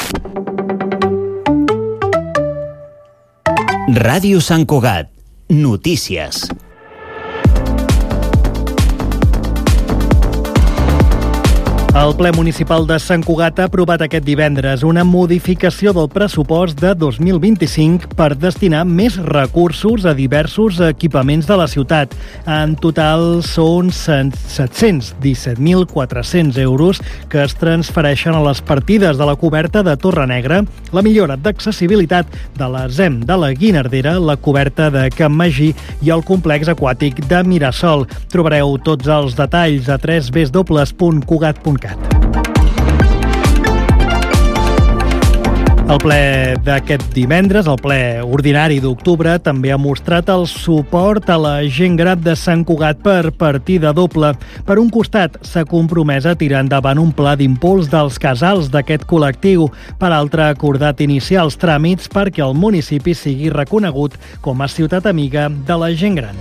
Ràdio Sant Cugat. Notícies. El ple municipal de Sant Cugat ha aprovat aquest divendres una modificació del pressupost de 2025 per destinar més recursos a diversos equipaments de la ciutat. En total són 717.400 euros que es transfereixen a les partides de la coberta de Torre Negra, la millora d'accessibilitat de la ZEM de la Guinardera, la coberta de Can Magí i el complex aquàtic de Mirasol. Trobareu tots els detalls a www.cugat.cat. El ple d'aquest divendres, el ple ordinari d'octubre, també ha mostrat el suport a la gent gran de Sant Cugat per partida doble. Per un costat, s'ha compromès a tirar endavant un pla d'impuls dels casals d'aquest col·lectiu. Per altre, ha acordat iniciar els tràmits perquè el municipi sigui reconegut com a ciutat amiga de la gent gran.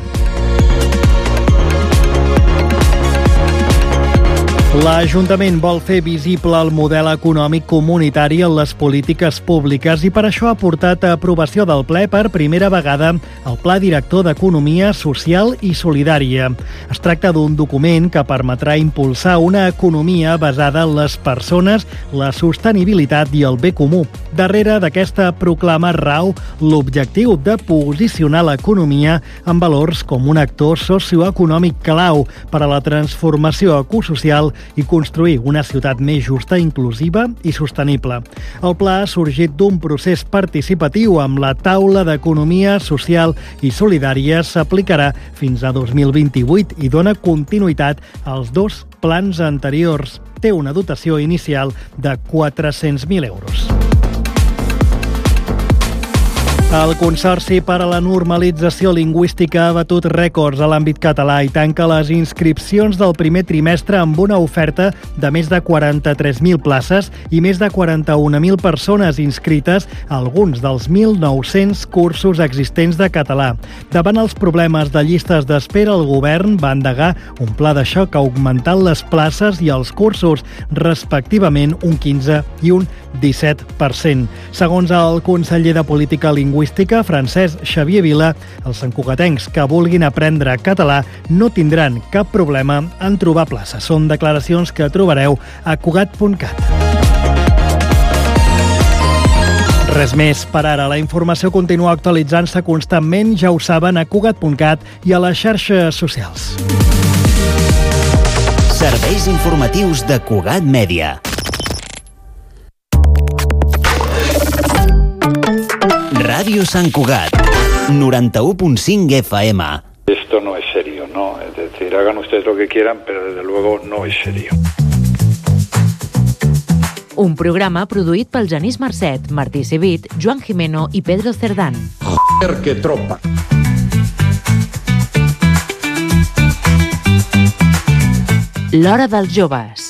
L'Ajuntament vol fer visible el model econòmic comunitari en les polítiques públiques i per això ha portat a aprovació del ple per primera vegada el Pla Director d'Economia Social i Solidària. Es tracta d'un document que permetrà impulsar una economia basada en les persones, la sostenibilitat i el bé comú. Darrere d'aquesta proclama rau l'objectiu de posicionar l'economia en valors com un actor socioeconòmic clau per a la transformació ecosocial i construir una ciutat més justa, inclusiva i sostenible. El pla ha sorgit d'un procés participatiu amb la taula d'economia social i solidària. S'aplicarà fins a 2028 i dona continuïtat als dos plans anteriors. Té una dotació inicial de 400.000 euros. El Consorci per a la Normalització Lingüística ha batut rècords a l'àmbit català i tanca les inscripcions del primer trimestre amb una oferta de més de 43.000 places i més de 41.000 persones inscrites a alguns dels 1.900 cursos existents de català. Davant els problemes de llistes d'espera, el govern va endegar un pla de xoc augmentant les places i els cursos, respectivament un 15 i un 17%. Segons el conseller de Política Lingüística, Francesc Xavier Vila, els santcugatencs que vulguin aprendre català no tindran cap problema en trobar places. Són declaracions que trobareu a cugat.cat. Res més per ara. La informació continua actualitzant-se constantment, ja ho saben, a cugat.cat i a les xarxes socials. Serveis informatius de Cugat Mèdia. Ràdio Sant Cugat, 91.5 FM. Esto no es serio, ¿no? Es decir, hagan ustedes lo que quieran, pero desde luego no es serio. Un programa produït pel Genís Marcet, Martí Civit, Joan Jimeno i Pedro Cerdán. Joder, que tropa! L'Hora dels Joves.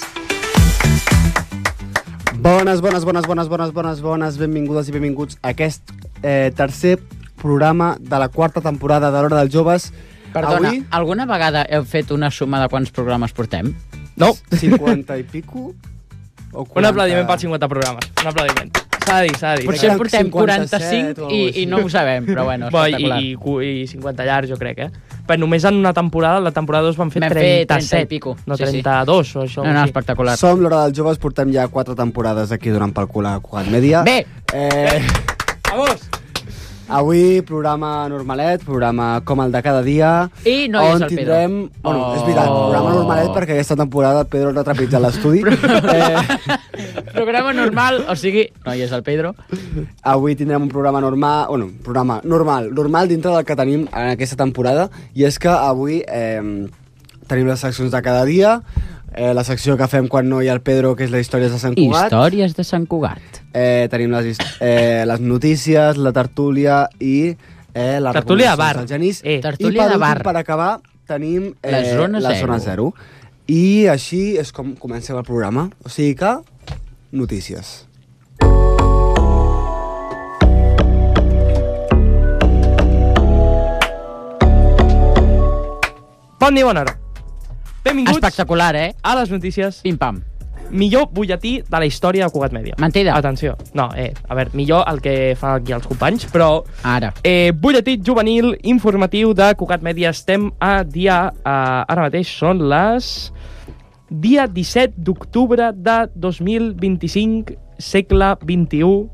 Bones, benvingudes i benvinguts a aquest tercer programa de la quarta temporada de l'Hora dels Joves. Perdona, avui... alguna vegada heu fet una suma de quants programes portem? No. 50 i pico? O 40... Un aplaudiment per 50 programes. Un aplaudiment. S'ha de dir. Potser portem 45 i no ho sabem, però bueno, espectacular. I 50 llargs, jo crec, Però només en una temporada, la temporada 2 van fer 37. I pico. No, 32 o això. No, espectacular. Som l'Hora dels Joves, portem ja 4 temporades aquí donant pel cul a Cugat Mèdia. Bé! Vamos! Avui programa normalet, programa com el de cada dia. I no hi és el Pedro. Tindrem... Bueno, és veritat, programa normalet perquè aquesta temporada el Pedro no ha trepitjat l'estudi. Programa normal, o sigui, no hi és el Pedro. Avui tindrem un programa normal, programa normal dintre del que tenim en aquesta temporada, i és que avui tenim les seccions de cada dia, la secció que fem quan no hi ha el Pedro, que és les històries de Sant Cugat. Històries de Sant Cugat. Tenim les notícies, la tertúlia i la tertúlia de bar. Del Genís. Tertúlia de bar. I per acabar tenim la zona zero. I així és com comencem el programa. O sigui que, notícies. Bon dia, bona hora. Benvinguts Espectacular, a les notícies Pim-pam. millor butlletí de la història de Cugat Mèdia. Mentida. Atenció. No, a veure, millor el que fan aquí els companys, però... Ara. Butlletí juvenil informatiu de Cugat Mèdia. Estem a dia... ara mateix són les... dia 17 d'octubre de 2025, segle XXI,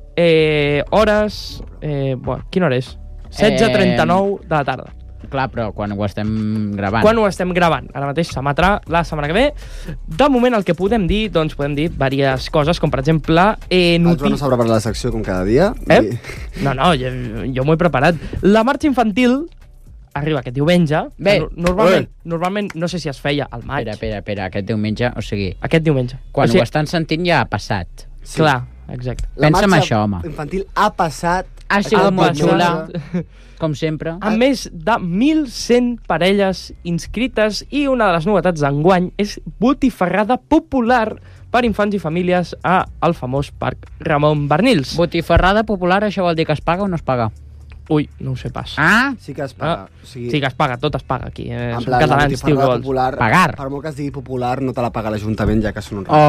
hores... quina hora és? 16:39 de la tarda. Clar, però quan ho estem gravant. Quan ho estem gravant. Ara mateix s'emetrà la setmana que ve. De moment el que podem dir, doncs podem dir diverses coses, com per exemple... El Joan no s'ha preparat la secció com cada dia. No, jo m'ho he preparat. La marxa infantil arriba aquest diumenge. Bé. Normalment no sé si es feia al maig. Espera, aquest diumenge, o sigui... Aquest diumenge. Quan ho estan sentint ja ha passat. Sí. Clar, exacte. Pensa en això, home. La marxa infantil ha passat... Ha sigut molt xula, com sempre. Amb més de 1.100 parelles inscrites i una de les novetats d'enguany és botifarrada popular per infants i famílies al famós Parc Ramon Barnils. Botifarrada popular, això vol dir que es paga o no es paga? Ui, no ho sé pas. Sí que es paga. Sí que es paga, tot es paga aquí. En Som catalans, tio, que vols. Pagar. Per molt que es digui popular, no te la paga l'Ajuntament, ja que són uns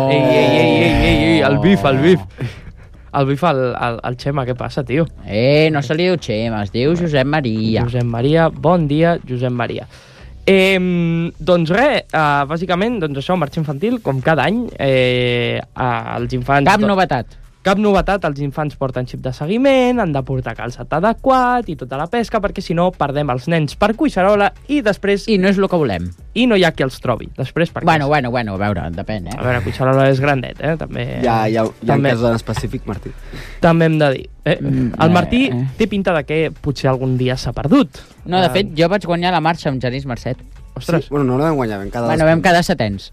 Ei, el bif. El bif al Xema, què passa, tio? No se li diu Xema, es diu Josep Maria. Josep Maria, bon dia, Josep Maria. Doncs res, bàsicament, doncs això, marxa infantil, com cada any, els infants... Cap novetat, els infants porten xip de seguiment, han de portar calçat adequat i tota la pesca, perquè si no perdem els nens per cuixarola i després... I no és el que volem. I no hi ha qui els trobi. Després, perquè... Bueno, a veure, depèn, A veure, cuixarola és grandet, També... Hi ha un cas en específic, Martí. També hem de dir. El Martí té pinta de que potser algun dia s'ha perdut. No, de fet, jo vaig guanyar la marxa amb Genís Marcet. Ostres. Sí? Bueno, no la vam guanyar, vam quedar setens.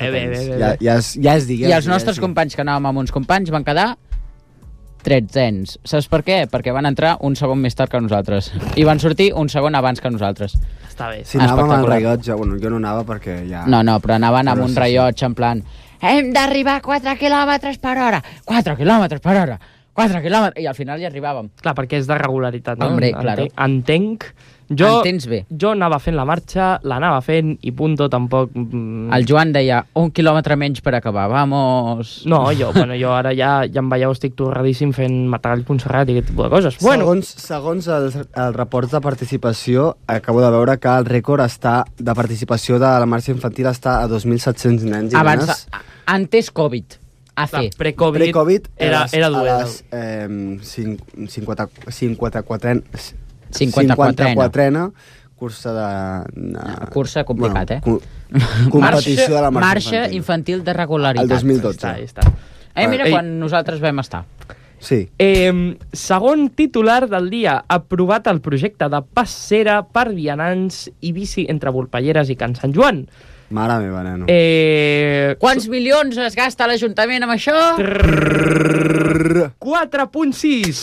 Ja es digués. I els nostres companys, que anàvem amb uns companys, van quedar 13ens. Saps per què? Perquè van entrar un segon més tard que nosaltres. I van sortir un segon abans que nosaltres. Està bé. Si anàvem amb el rellotge, bueno, jo no anava perquè ja... No, però anaven amb un rellotge en plan hem d'arribar a 4 quilòmetres per hora. 4 quilòmetres per hora. 4 quilòmetres. I al final hi arribàvem. Clar, perquè és de regularitat, no? Hombre, claro. Entenc. Entens bé. Jo anava fent la marxa, l'anava fent i punto, tampoc... El Joan deia, 1 quilòmetre menys per acabar, vamos... No, jo ara ja em veieu, estic torradíssim fent Maragall Montserrat i aquest tipus de coses. Segons els reports de participació, acabo de veure que el rècord de participació de la marxa infantil està a 2.700 nens i nenes. Antes Covid. Pre-Covid era dur. A les 54a cursa de... Cursa complicat, competició de la marxa infantil de regularitat. El 2012. Està. Mira quan nosaltres vam estar. Sí. Segon titular del dia. Aprovat el projecte de passera per vianants i bici entre Volpelleres i Can Sant Joan. Mare meva, neno. Quants milions es gasta l'Ajuntament amb això? 4,6.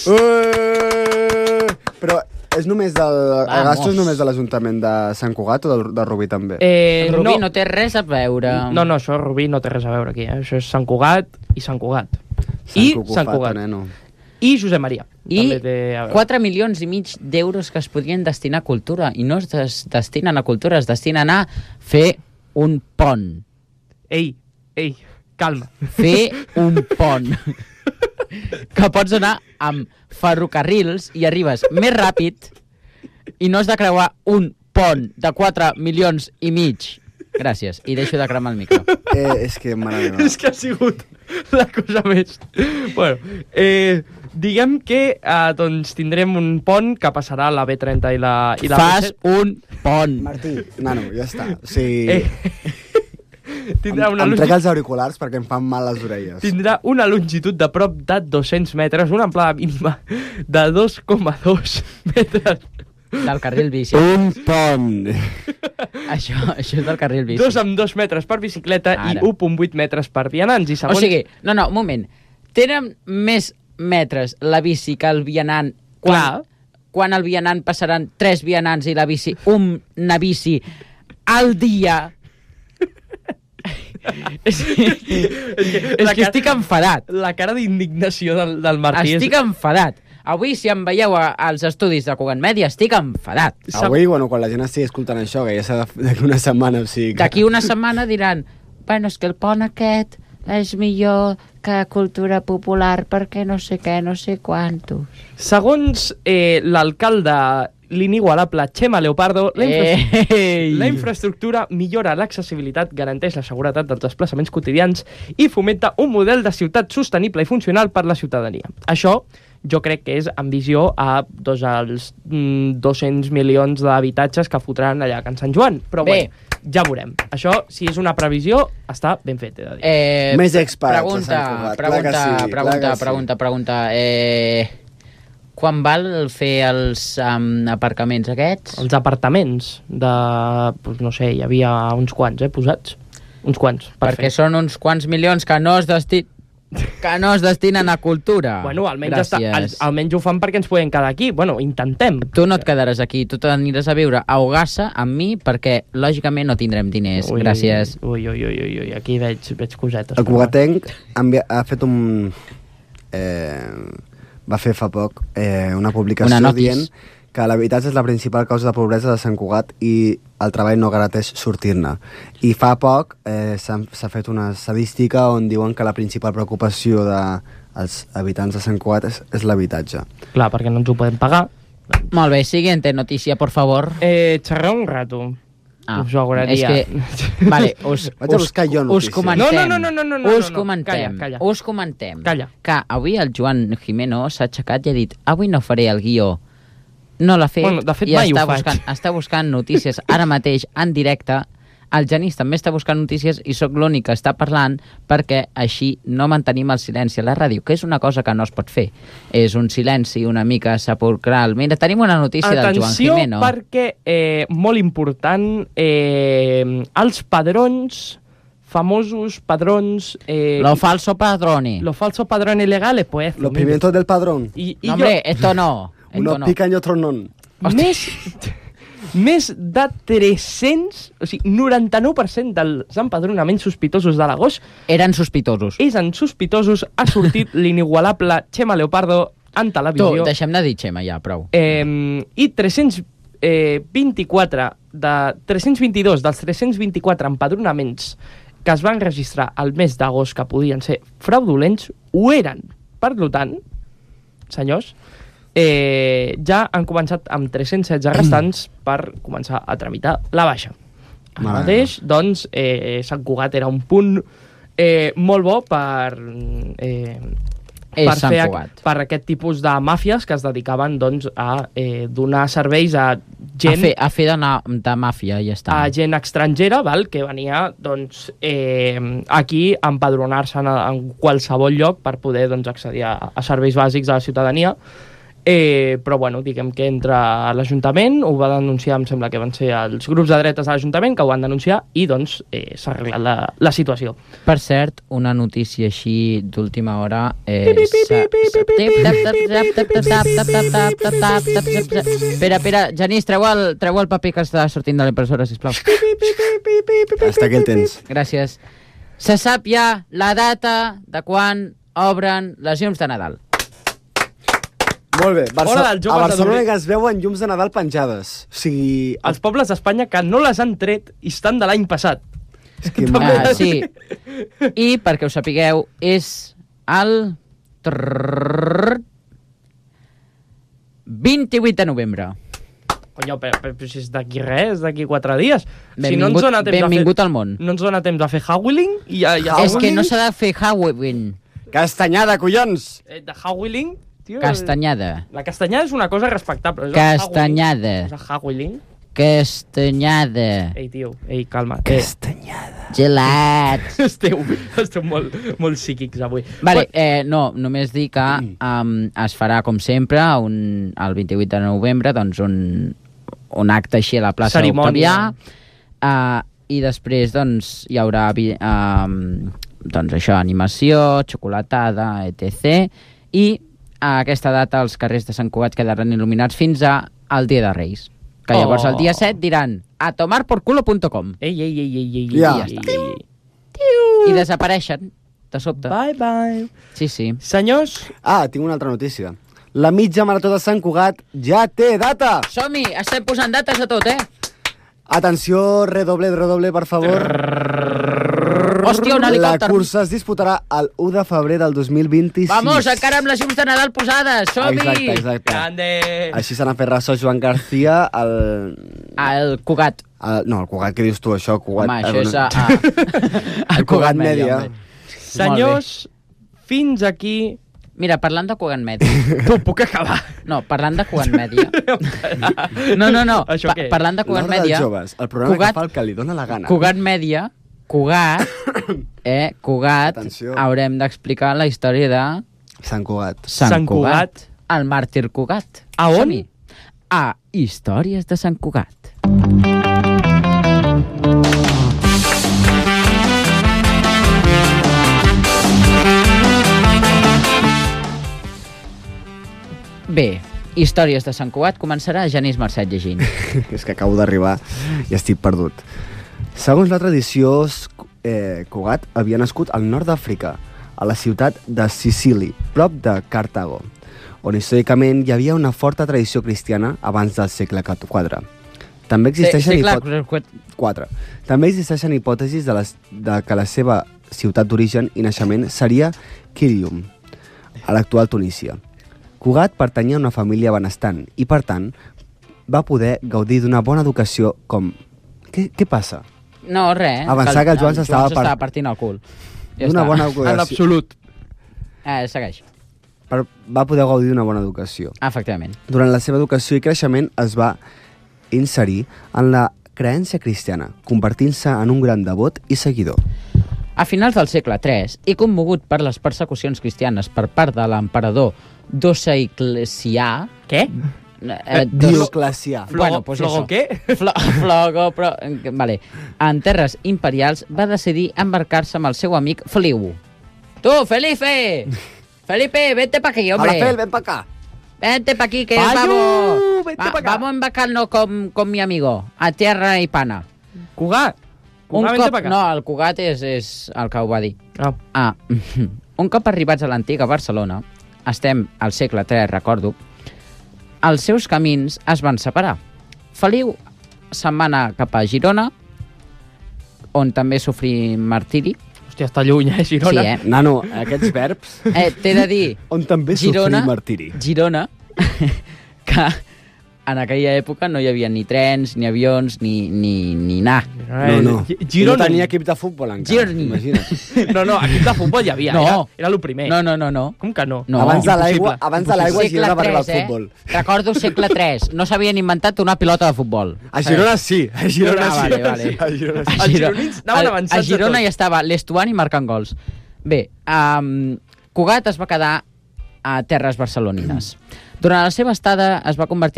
Però és només el gasto és només de l'Ajuntament de Sant Cugat o de Rubí també? Rubí no té res a veure. No, això Rubí no té res a veure aquí. Això és Sant Cugat i Sant Cugat. Sant Cugat. I Josep Maria. I 4 milions i mig d'euros que es podrien destinar a cultura. I no es destinen a cultura, es destinen a fer un pont. Ei, calma. Fer un pont. Que pots anar amb ferrocarrils i arribes més ràpid i no has de creuar un pont de 4 milions i mig. Gràcies. I deixo de cremar el micro. És que, mare meva. És que ha sigut la cosa més... Bueno, diguem que doncs tindrem un pont que passarà la B30 i la Fas un pont. Martí, nano, ja està. O sigui... Em trec els auriculars perquè em fan mal les orelles. Tindrà una longitud de prop de 200 metres, una amplada mínima de 2,2 metres. Del carril bici. Un pont. Això és del carril bici. 2,2 metres per bicicleta i 1,8 metres per vianants. I segons... O sigui, no, un moment. Tenen més metres la bici que el vianant quan el vianant passaran 3 vianants i la bici, una bici al dia. És que estic enfadat. La cara d'indignació del Martí. Estic enfadat. Avui, si em veieu als estudis de Cugat Mèdia, estic enfadat. Avui, quan la gent estigui escoltant això, que ja serà d'aquí una setmana, o sigui... D'aquí una setmana diran, bueno, és que el pont aquest és millor que cultura popular perquè no sé què, no sé quantos. Segons l'alcalde l'inigualable Chema Leopardo, la infraestructura millora l'accessibilitat, garanteix la seguretat dels desplaçaments quotidians i fomenta un model de ciutat sostenible i funcional per la ciutadania. Això jo crec que és en visió a als 200 milions d'habitatges que fotran allà a Can Sant Joan. Però bé, ja veurem. Això, si és una previsió, està ben fet, he de dir. Més experts. Pregunta. Quan val fer els aparcaments aquests? Els apartaments no sé, hi havia uns quants, posats. Uns quants. Perquè són uns quants milions que no es destinen a cultura. Bueno, almenys ho fan perquè ens podem quedar aquí. Bueno, intentem. Tu no et quedaràs aquí, tu t'aniràs a viure a Ogassa amb mi perquè, lògicament, no tindrem diners. Gràcies. Ui, aquí veig cosetes. El Cugatenc ha fet va fer fa poc una publicació dient que l'habitatge és la principal causa de pobresa de Sant Cugat i el treball no garanteix sortir-ne. I fa poc s'ha fet una estadística on diuen que la principal preocupació dels habitants de Sant Cugat és l'habitatge. Clar, perquè no ens ho podem pagar. Molt bé, siguiente notícia, por favor. Xerrar un rato. Us ho agradaria. Vale, vaig a buscar jo notícies. Us comentem que avui el Joan Jimeno s'ha aixecat i ha dit avui no faré el guió. No l'ha fet, bueno, de fet, mai està buscant notícies ara mateix en directe. El Genís també està buscant notícies i sóc l'únic que està parlant perquè així no mantenim el silenci a la ràdio, que és una cosa que no es pot fer. És un silenci una mica sepulcral. Mira, tenim una notícia del Joan Jimeno. Atenció, perquè, molt important, els padrons, famosos padrons... Lo falso padrone. Lo falso padrone legale, pues... Los pimientos del padrón. No, hombre, esto no. Unos pican y otros no. Més de 300, o sigui, 99% dels empadronaments sospitosos de l'agost eren sospitosos. Ha sortit l'inigualable Chema Leopardo en televisió. Tu, deixem de dir Chema ja, prou. I 322 dels 324 empadronaments que es van registrar al mes d'agost que podien ser fraudulents, ho eren. Per tant, senyors, ja han començat amb 316 restants per començar a tramitar la baixa. Ara mateix, doncs, Sant Cugat era un punt molt bo per per aquest tipus de màfies que es dedicaven doncs, a donar serveis a gent... A fer de màfia, ja està. A gent estrangera, que venia doncs, aquí a empadronar-se en qualsevol lloc per poder doncs, accedir a serveis bàsics de la ciutadania. Però bueno, diguem que entre l'Ajuntament ho va denunciar, em sembla que van ser els grups de dretes de l'Ajuntament que ho van denunciar i doncs s'ha arreglat la situació. Per cert, una notícia així d'última hora Espera, Genís, treu el paper que està sortint de la impressora, sisplau. Hasta aquí el tens. Gràcies. Se sap ja la data de quan obren les llums de Nadal. Molt bé. A Barcelona que es veuen llums de Nadal penjades. O sigui... Els pobles d'Espanya que no les han tret i estan de l'any passat. És que sí. I, perquè ho sapigueu, és el 28 de novembre. Conyo, però si és d'aquí res, d'aquí 4 dies. Benvingut al món. No ens dona temps de fer Howling? És que no s'ha de fer Howling. Castanyada, collons! De Howling? Castanyada. La castanyada és una cosa respectable. Castanyada. Castanyada. Ei, tio, calma. Castanyada. Gelat. Esteu molt psíquics avui. Vale, no, només dir que es farà, com sempre, el 28 de novembre, doncs un acte així a la plaça d'Octavià. I després, doncs, hi haurà doncs això, animació, xocolatada, etc. I a aquesta data els carrers de Sant Cugat quedaran il·luminats fins al Dia de Reis. Que llavors el dia 7 diran a tomarporculo.com. Ei. Ja està. I desapareixen de sobte. Bye. Sí. Senyors... tinc una altra notícia. La mitja marató de Sant Cugat ja té data! Som-hi! Estem posant dates a tot, Atenció, redoble, per favor. Hòstia, un helicòpter. La cursa es disputarà el 1 de febrer del 2026. Vamos, encara amb les llums de Nadal posades. Som-hi! Exacte. Grande! Així se n'ha fet ressò Joan García, El Cugat. no, el Cugat, què dius tu, això? Cugat, Home, això és... el Cugat Media. Senyors, fins aquí... Mira, parlant de Cugat Media... No puc acabar. No, parlant de Cugat Media... No. Això què? Parlant de Cugat L'Hora Media... dels joves, el programa que fa el que li dóna la gana. Cugat Media... Cugat... Cugat... Atenció. Haurem d'explicar la història de... Sant Cugat. Sant Cugat. El màrtir Cugat. A on? Som-hi. A Històries de Sant Cugat. Bé, Històries de Sant Cugat començarà Genís Marcet llegint. És que acabo d'arribar i estic perdut. Segons la tradició, Cugat havia nascut al nord d'Àfrica, a la ciutat de Sicília, prop de Cartago, on històricament hi havia una forta tradició cristiana abans del segle IV. També existeixen, També existeixen hipòtesis de que la seva ciutat d'origen i naixement seria Kirium, a l'actual Tunísia. Cugat pertanyia a una família benestant i, per tant, va poder gaudir d'una bona educació com... Què passa? No, res. Avançar que el Joan s'estava partint el cul. Ja d'una està. bona educació. En absolut. Segueix. Va poder gaudir d'una bona educació. Efectivament. Durant la seva educació i creixement es va inserir en la creença cristiana, convertint-se en un gran devot i seguidor. A finals del segle III, i commogut per les persecucions cristianes per part de l'emperador Dioclecià... Què? Dioclecià. Bueno, pues Flogo eso. què? Flogo, però... Vale. En terres imperials va decidir embarcar-se amb el seu amic Feliu. Tu, Felipe! Felipe, vente pa aquí, hombre. Aracel, ven pa acá. Vente pa aquí, que vamos a embarcarnos con mi amigo a tierra y pana. Cugat. No, el Cugat és el que ho va dir. Un cop arribats a l'antiga Barcelona, estem al segle III, recordo, els seus camins es van separar. Feliu se'n va anar cap a Girona, on també sofrí martiri. Hòstia, està lluny, Girona. Sí, Nano, aquests verbs... T'he de dir... On també Girona, sofrí martiri. Girona, que en aquella època no hi havia ni trens, ni avions, ni anar. No. Girona. No tenia equip de futbol encara, imagina't. No, equip de futbol hi havia, No. era el primer. No. Com que no? No. Abans de l'aigua Segle Girona va arribar al III, futbol. Recordo segle III. No s'havien inventat una pilota de futbol. A Girona sí, a Girona sí. Vale. A Girona sí. Els gironins anaven avançats a Girona de tot. hi estava l'Estuani marcant gols. Bé, Cugat es va quedar a terres barcelonines. Durant la seva estada es va convertir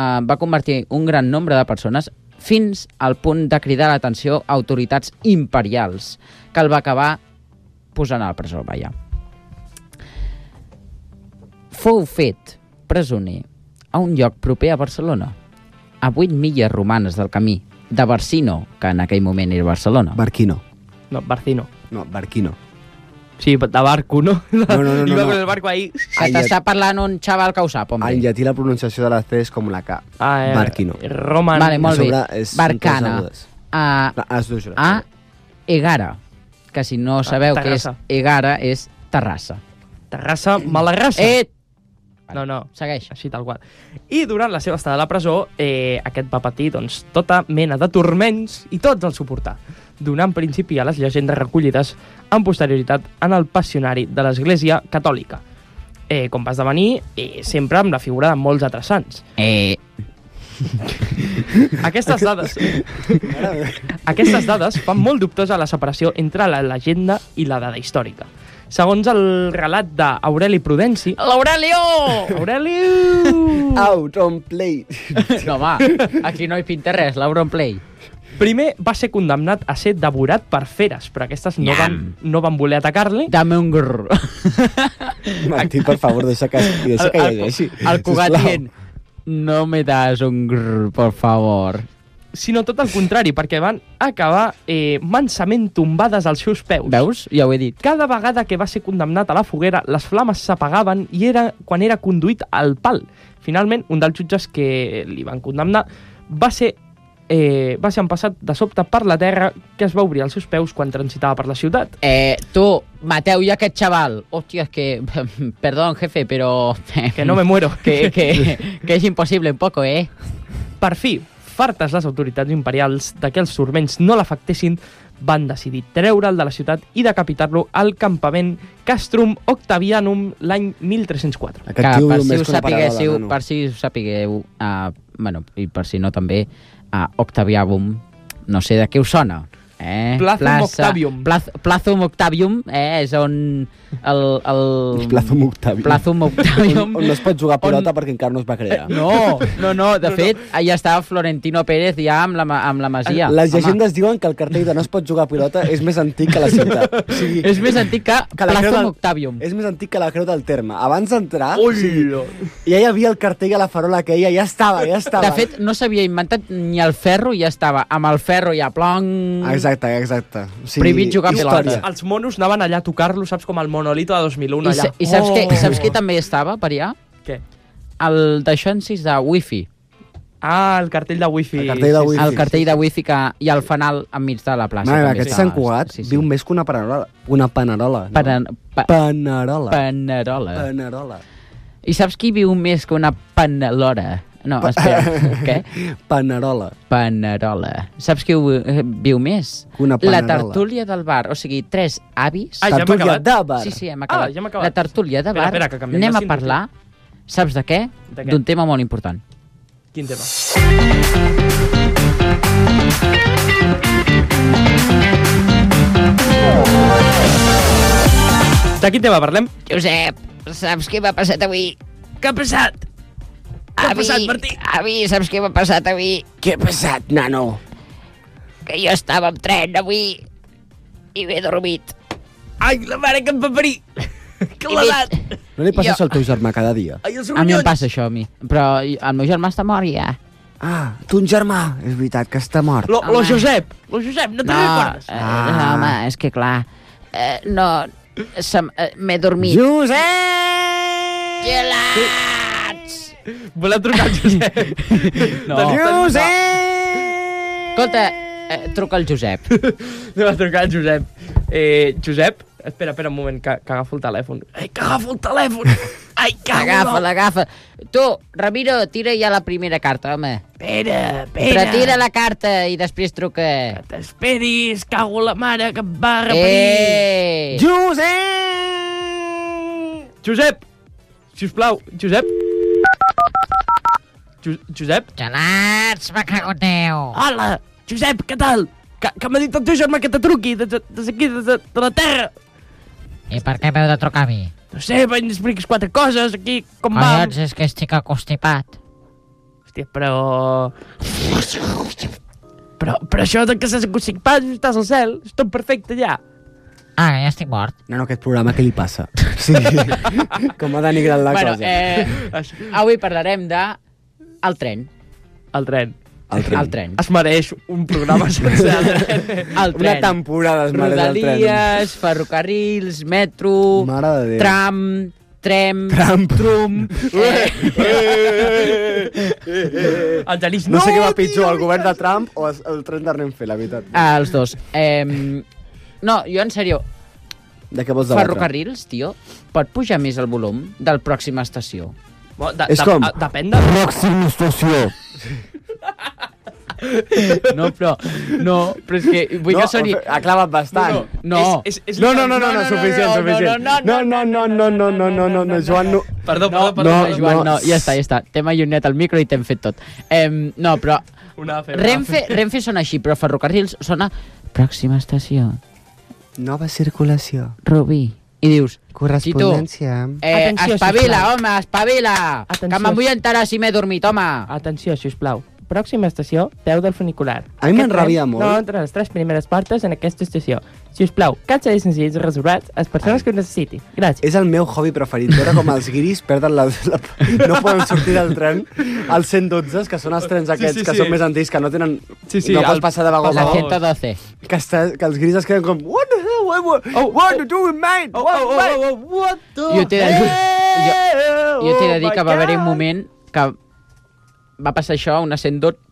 un gran nombre de persones fins al punt de cridar l'atenció a autoritats imperials, que el va acabar posant a la presó, vaja. Fou fet presoner a un lloc proper a Barcelona, a 8 milles romanes del camí de Barcino, que en aquell moment era Barcelona. Barquino. No, Barcino. No, Barquino. Sí, de barco, ¿no? No. Iba con el barco ahí. Que t'està parlant un xaval que ho sap, home. En llatí la pronunciació de la C és com la K. Barquino. Roman. Vale, molt bé. És Barcana. A Egara, que si no sabeu què és Terrassa. Egara, és Terrassa. Terrassa, Malagrassa. No. Segueix. Així tal qual. I durant la seva estada a la presó, aquest va patir doncs, tota mena de turments i tots els suportar, donant principi a les llegendes recollides en posterioritat en el passionari de l'Església Catòlica, com va esdevenir sempre amb la figura de molts altres sants. Aquestes dades fan molt dubtosa la separació entre la llegenda i la dada històrica. Segons el relat d'Aureli Prudenci... L'Aurelio! Aurelio! Out on play. No, home, aquí no hi pinta res, l'Auronplay. Primer va ser condemnat a ser devorat per feres, però aquestes no van voler atacar-li. Dame un grrr. Martí, per favor, deixa que llegeixi. El Cugat dient, no me das un grrr, por favor. Sinó tot el contrari, perquè van acabar mansament tombades als seus peus. Veus? Ja ho he dit. Cada vegada que va ser condemnat a la foguera, les flames s'apagaven i era quan era conduït al pal. Finalment, un dels jutges que li van condemnar va ser va ser empassat de sobte per la terra que es va obrir als seus peus quan transitava per la ciutat. Tu, Mateu, i aquest xaval. Hòstia, és que... Perdón, jefe, però... Que no me muero. que és impossible un poco, Per fi, fartes les autoritats imperials de que els turments no l'afectessin, van decidir treure'l de la ciutat i decapitar-lo al campament Castrum Octavianum l'any 1304. Que per si ho sapiguéssiu, bueno, i per si no també, Octavianum, no sé de què us sona. Plazum Octavium. Plazum Octavium, és on el Plazum Octavium. Plazum Octavium. On no es pot jugar a pilota perquè encara no es va crear. No, de fet, allà estava Florentino Pérez ja amb la masia. Les llegendes diuen que el cartell de no es pot jugar a pilota és més antic que la ciutat. O sigui, és més antic que Plazum Octavium. És més antic que la Creu del Terme. Abans d'entrar, ja hi havia el cartell a la farola aquella, ja estava. De fet, no s'havia inventat ni el ferro, ja estava. Amb el ferro ja plong... Exacte. O sigui, prohibit jugar a pilota. Els monos anaven allà a tocar-lo, saps, com el monolito de 2001 allà. I saps què també estava per allà? Què? El d'aixonsis de wifi. El cartell de wifi. El cartell de wifi que hi ha al fanal enmig de la plaça. Aquest Sant Cugat viu més que una panerola. Panerola. I saps qui viu més que una panelora? No, espera, què? Panerola. Saps qui viu més? La tertúlia del bar. O sigui, 3 avis... Tertúlia de bar. Sí, hem acabat. La tertúlia de bar. Anem a parlar, saps de què? D'un tema molt important. Quin tema? De quin tema parlem? Josep, saps què m'ha passat avui? Què ha passat? Què ha passat, Martí? Avi, saps què m'ha passat avui? Què ha passat, nano? Que jo estava amb tren avui i m'he dormit. Ai, la mare que em va parir! Que l'edat! No li passa això al teu germà cada dia? A mi em passa això, a mi. Però el meu germà està mort ja. Tu un germà. És veritat que està mort. Lo Josep, no te'n recordes? No, home, és que clar... No, m'he dormit. Josep! Gelats! Voleu trucar al Josep? No. Josep! Escolta, truca al Josep. Anem a trucar al Josep. Josep? Espera un moment, que agafo el telèfon. Que agafo el telèfon! Ai, Agafa. Tu, Ramiro, tira ja la primera carta, home. Espera. Retira la carta i després truca. Que t'esperis, cago la mare que em va repetir. Josep! Sisplau, Josep? Josep? Gelats, me cago en Déu. Hola, Josep, què tal? Que m'ha dit el teu germà que te truqui, des d'aquí, de la terra. I per què m'heu de trucar a mi? No sé, vaig expliquis 4 coses aquí, com va. Collons, és que estic constipat. Hòstia, però això de que s'has constipat, estàs al cel, és tot perfecte ja. Ja estic mort. No, aquest programa què li passa? Sí, com ha denigrat la cosa. Avui parlarem de el tren. El tren. El tren. Es mereix un programa sense el tren. El tren. Una temporada es mereix el tren. Rodalies, ferrocarrils, metro, tram, trum. El Genís, no sé què va pitjor, el govern de Trump o el tren de Renfe, la veritat. Els dos. No, jo en sèrio. De què vols debatre? Ferrocarrils, tio, pot pujar més el volum del pròxima estació? És com? Depèn de... Pròxima estació. No, però és que vull que soni... Ha clavat bastant. No, suficient. No, Joan, no. Perdó, Joan, no, ja està. T'hem allunyat el micro i t'hem fet tot. No, però... Renfe sona així, però ferrocarrils sona pròxima estació. Nova circulació. Rubí. I dius... Correspondència. Espavila, home, espavila! Que me'n vull enterar si m'he dormit, home! Atenció, sisplau. Pròxima estació, peu del funicular. A mi m'enrabia molt. No entre les 3 primeres portes en aquesta estació. Si us plau, cats i senzills reservats a les persones que ho necessitin. Gràcies. És el meu hobby preferit. Veure com els guiris perden no poden sortir del tren als 112, que són els trens aquests que són més antics, que no tenen... No pots passar de vagó a vagó. La 112. Que els guiris es queden com... What the hell? What are you doing, mate? What the hell? Jo t'he de dir que va haver-hi un moment que va passar això a una 112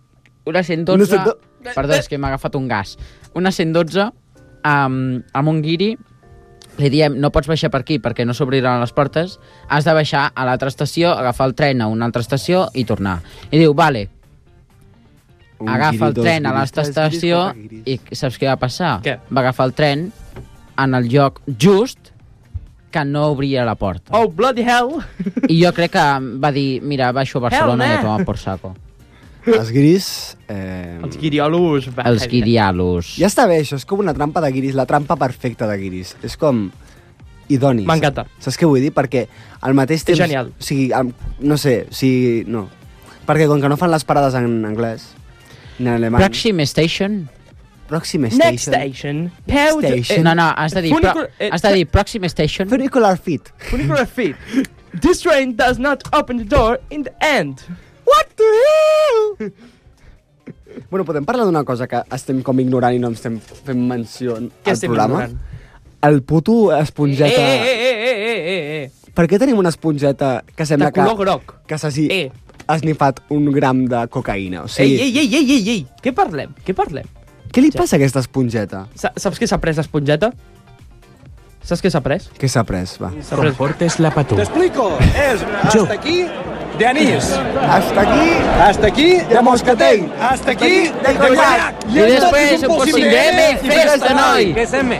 Una 112... Perdó, és que m'ha agafat un gas. Una 112 amb un guiri, li diem, no pots baixar per aquí perquè no s'obriran les portes, has de baixar a l'altra estació, agafar el tren a una altra estació i tornar. I diu, vale, agafa el tren a l'altra estació i saps què va passar? Què? Va agafar el tren en el lloc just que no obria la porta. Oh, bloody hell! I jo crec que va dir, mira, baixo a Barcelona i a tomar por saco. Els guiris... Els guiriolos. Els guiriolos. Ja està bé, això és com una trampa de guiris, la trampa perfecta de guiris. És com idoni. M'encanta. Saps què vull dir? Perquè al mateix temps... És genial. O sigui, no sé, si... No. Perquè com que no fan les parades en anglès, ni en alemany... Proxim Station. Proxim Station. Next station. No, has de dir Proxim Station. Funicular Fit. Funicular Fit. This train does not open the door in the end. What the hell? Bueno, podem parlar d'una cosa que estem com ignorant i no estem fent menció al programa? Ignorant? El puto esponjeta... Per què tenim una esponjeta que sembla de color groc. Que s'hagi esnifat un gram de cocaïna? O sigui... Ei! Què parlem? Què li passa a aquesta esponjeta? Saps què s'ha pres l'esponjeta? Saps què s'ha pres? Què s'ha pres, va? Comportes la patú. Te explico. Es hasta aquí de anís. Hasta aquí de moscatell. Hasta aquí de conyac. I després un possible festa, noi. ¿Qué es M?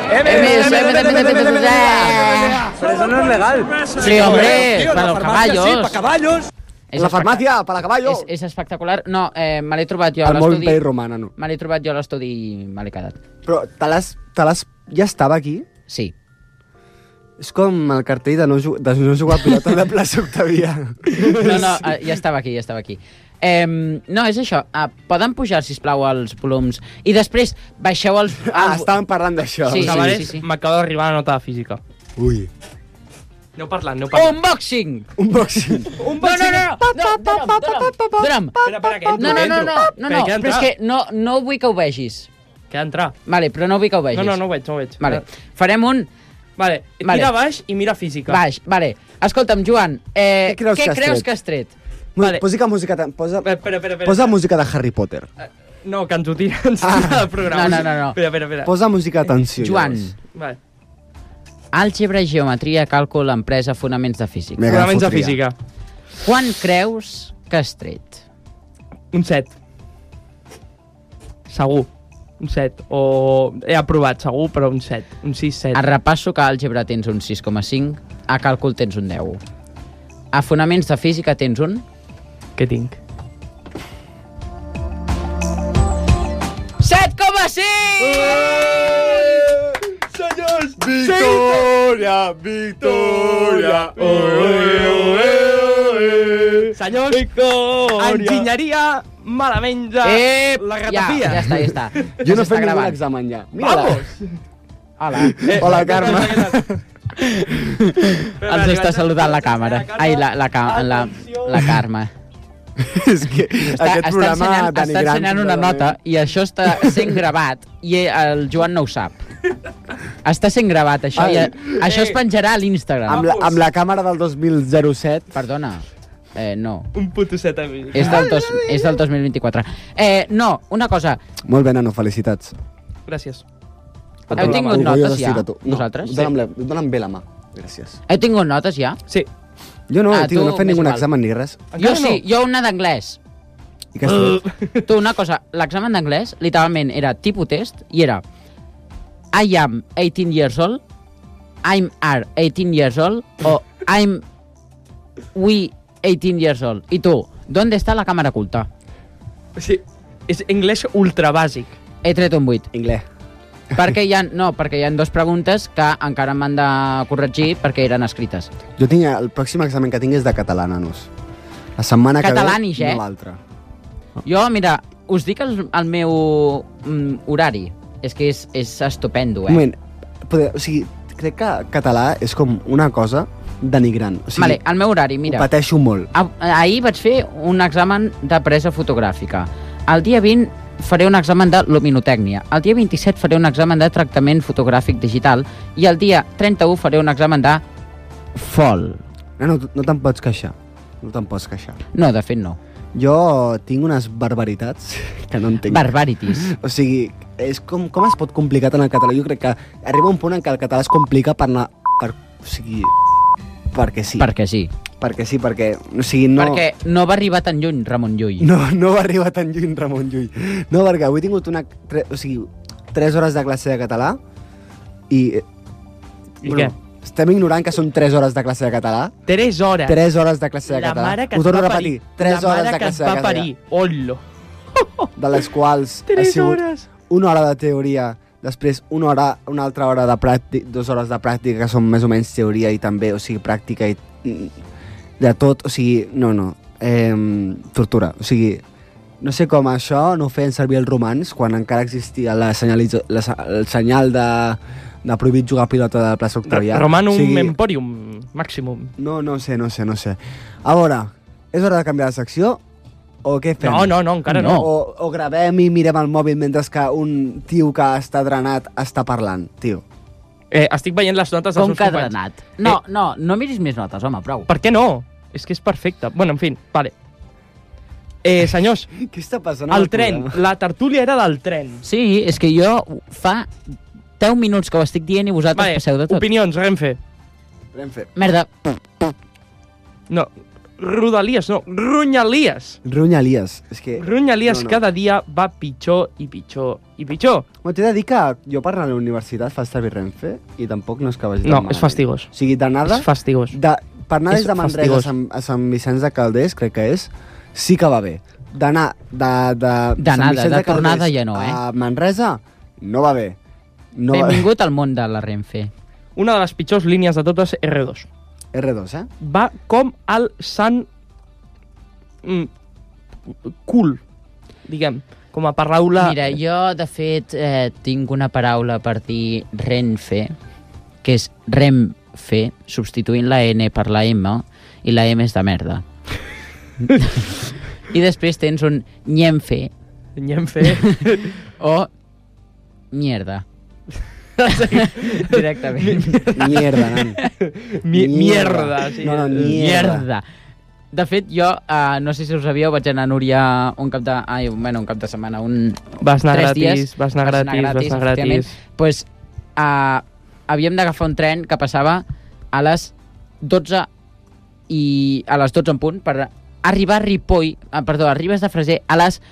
Pero eso no es legal. Sí, hombre, para los caballos. Sí, para caballos. La farmàcia, para caballo. És espectacular. No, me l'he trobat jo a l'estudi. El món pell romana, no. Me l'he trobat jo a l'estudi i me l'he quedat. Però ja estava aquí? Sí. És com el cartell de no jugar a pilota de plaça Octavia. No, ja estava aquí. No, és això. Poden pujar, sisplau, els volums. I després baixeu els... Estàvem parlant d'això. Sí. M'acaba d'arribar la nota de física. Ui. Aneu parlant. Unboxing! No. Dona'm. No, però és que no vull que ho vegis. Que ha d'entrar. Vale, però no vull que ho vegis. No ho veig. Vale. Farem un... Vale, mira baix i mira física. Baix, vale. Escolta'm, Joan, què creus que has tret? Vale. Posa música de Harry Potter. No, que ens ho tira del programa. No. Espera. Posa música d'atenció. Joan. Vale. Àlgebra, geometria, càlcul, empresa, fonaments de física. Fonaments de física. Quan creus que has tret? Un 7. Segur. Un 7. O he aprovat, segur, però un 7. Un 6-7. A repasso que a àlgebra tens un 6,5, a càlcul tens un 10. A fonaments de física tens un... Què tinc? 7,5! Senyors! Victòria! Senyors, enginyeria malament ja la ratafia. Ja està. Jo no he fet ningú examen ja. Vamos! Hola, Carme. Ens està saludant la càmera. Ai, la Carme. És que aquest programa està ensenyant una nota i això està sent gravat i el Joan no ho sap. Està sent gravat, això, i això es penjarà a l'Instagram. Amb la càmera del 2007. Perdona. No. Un puto 7 a mi. És del 2024. No, una cosa. Molt bé, nano, felicitats. Gràcies. Heu tingut notes ja, vosaltres? Dóna'm bé la mà. Gràcies. Heu tingut notes ja? Sí. Jo no, tio, no he fet ningun examen ni res. Jo sí, jo una d'anglès. I què has fet? Tu, una cosa, l'examen d'anglès literalment era tipus test i era I am 18 years old, I'm are 18 years old o I'm we 18 years old. I tu, ¿dónde està la càmera oculta? Sí, és anglès ultra bàsic. He tret un 8. Anglès. Perquè hi ha dues preguntes que encara m'han de corregir perquè eren escrites. Jo tinc, el pròxim examen que tinc és de català, nanos. La setmana que ve, no l'altra. Jo, mira, us dic el meu horari. És que és estupendo, Un moment, o sigui, crec que català és com una cosa denigrant. O sigui, vale, el meu horari, mira. Ho pateixo molt. Ahir vaig fer un examen de presa fotogràfica. El dia 20 faré un examen de luminotècnia. El dia 27 faré un examen de tractament fotogràfic digital i el dia 31 faré un examen de FOL. No te'n pots queixar. No te'n pots queixar. No, de fet no. Jo tinc unes barbaritats que no entenc. Barbarities. O sigui, és com es pot complicar tant el català? Jo crec que arriba un punt en què el català es complica o sigui, perquè sí. Perquè sí. Perquè sí, perquè... O sigui, no... Perquè no va arribar tan lluny Ramon Llull. No va arribar tan lluny Ramon Llull. No, perquè avui he tingut 3 hores de classe de català i... I què? Estem ignorant que són 3 hores de classe de català. 3 hores. 3 hores de classe de català. La mare que Ho torno a repetir. 3 hores de classe de català. La mare que es va parir. Ollo. De les quals 3 ha sigut hores. una hora de teoria, després una altra hora de pràctica, 2 hores de pràctica, que són més o menys teoria i també, o sigui, pràctica i de tot, o sigui, no. Tortura, o sigui, no sé com això no ho feien servir els romans quan encara existia el senyal de prohibit jugar a pilota de plaça Octavià. Romanum Emporium, Maximum. No sé. A veure, és hora de canviar de secció o què fem? No, encara no. O gravem i mirem el mòbil mentre que un tio que està drenat està parlant, tio. Estic veient les notes dels com meus que companys. drenat? No miris més notes, home, prou. Per què no? És que és perfecte. Bueno, en fi, vale. Senyors, què està passant? El tren, la tertúlia era del tren. Sí, és que jo fa 10 minuts que ho estic dient i vosaltres passeu de tot. Opinions, Renfe. Merda. No, Rodalies, no, Runyalies. És que... Runyalies cada dia va pitjor i pitjor i pitjor. T'he de dir que jo per anar a la universitat fa servir Renfe i tampoc no és que vagi tan No, malament. és fastigós. O sigui, d'anada... És fastigós. Per anar des de Manresa a Sant Vicenç de Calders, crec que és, sí que va bé. D'anar de tornada ja no, a Manresa, no va bé. Benvingut al món de la Renfe. Una de les pitjors línies de totes, R2. R2, Va com el sant... cul, diguem, com a paraula... Mira, jo, de fet, tinc una paraula per dir Renfe, que és Renfe, substituint la N per la M, i la M és de merda. I després tens un Ñenfe. O mierda. Directament. Mierda, nan. Mierda, sí. No, mierda. De fet, jo, no sé si ho sabíeu, vaig anar a Núria un cap de setmana, Vas anar 3 dies. Vas anar gratis. Pues, havíem d'agafar un tren que passava a les 12 i a les 12 en punt per arribar a Ripoll, a Ribes de Freser a les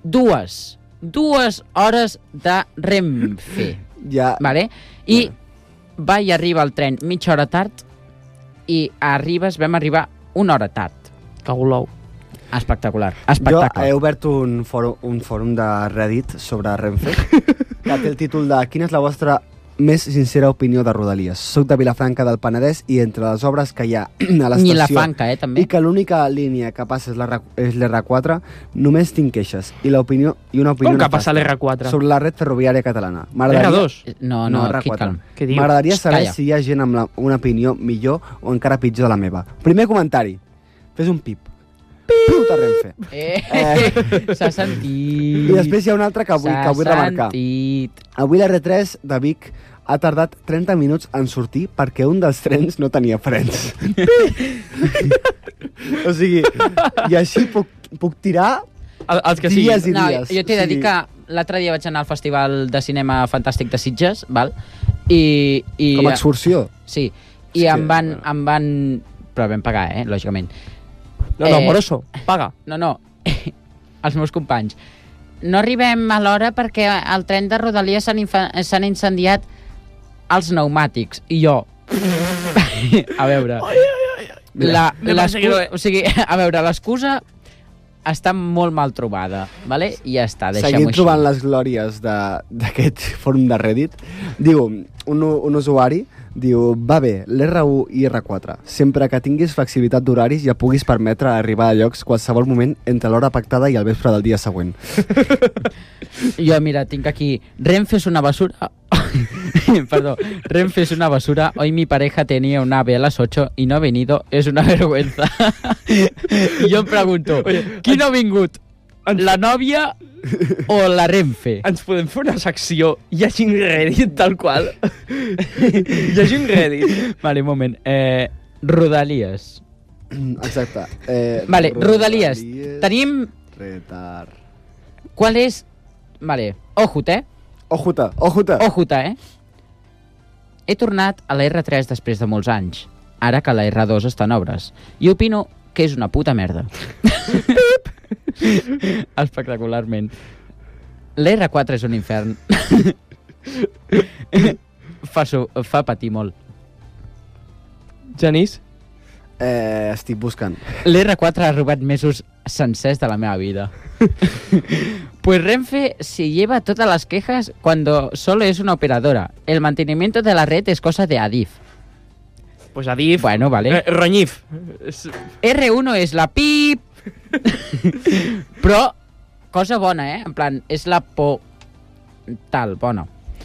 2 hores de Renfe. Ja. Vale? I va i arriba el tren mitja hora tard i a Ribes vam arribar una hora tard. Caulou. Espectacular. Jo he obert un fòrum de Reddit sobre Renfe que té el títol de "Quina és la vostra més sincera opinió de Rodalies? Soc de Vilafranca del Penedès i entre les obres que hi ha a l'estació Ni la Franca, també. i que l'única línia que passa és l'R4, només tinc queixes i una opinió Com que passa l'R4? sobre la red ferroviària catalana. R2? No, R4. Què dius? M'agradaria saber Calla. si hi ha gent amb una opinió millor o encara pitjor de la meva. Primer comentari. Fes un pip. Puta Renfe. S'ha sentit. I després hi ha un altre que vull remarcar. Avui la R3 de Vic ha tardat 30 minuts en sortir perquè un dels trens no tenia frens. O sigui, i així puc tirar els que dies i no, dies. Jo t'he de dir que l'altre dia vaig anar al Festival de Cinema Fantàstic de Sitges, val? I com a excursió? Sí, i em van... Però vam pagar, lògicament. No, Moroso, paga. No, els meus companys. No arribem a l'hora perquè al tren de Rodalies s'han incendiat els pneumàtics. I jo... A veure... O sigui, a veure, l'excusa està molt mal trobada, vale? I ja està, deixem-ho així. Seguint trobant les glòries d'aquest fòrum de Reddit, diu, un usuari diu, va bé, l'R1 i R4, sempre que tinguis flexibilitat d'horaris ja puguis permetre arribar a llocs qualsevol moment entre l'hora pactada i el vespre del dia següent. Jo, mira, tinc aquí, Renfe es una basura... Perdó, Renfe es una basura, hoy mi pareja tenía un AVE a las 8 y no ha venido, es una vergüenza. I jo em pregunto, qui no ha vingut? La nòvia o la Renfe? Ens podem fer una secció llegint Reddit, tal qual. Llegint Reddit. Vale, un moment. Rodalies. Exacte. Vale, Rodalies. Tenim... Retard. Qual és... Vale, Ojuta. Ojuta, eh? He tornat a la R3 després de molts anys, ara que la R2 està en obres, i opino que és una puta merda. Espectacularment. La R4 és un infern. Fa patir molt. Genís? Estic buscant. L'R4 ha robat mesos sencers de la meva vida. Pues Renfe se lleva todas las quejas cuando solo es una operadora. El mantenimiento de la red es cosa de Adif. Pues Adif... Bueno, vale. Roñif. R1 és la pip... Però, cosa bona, En plan, és la por... Tal, bona.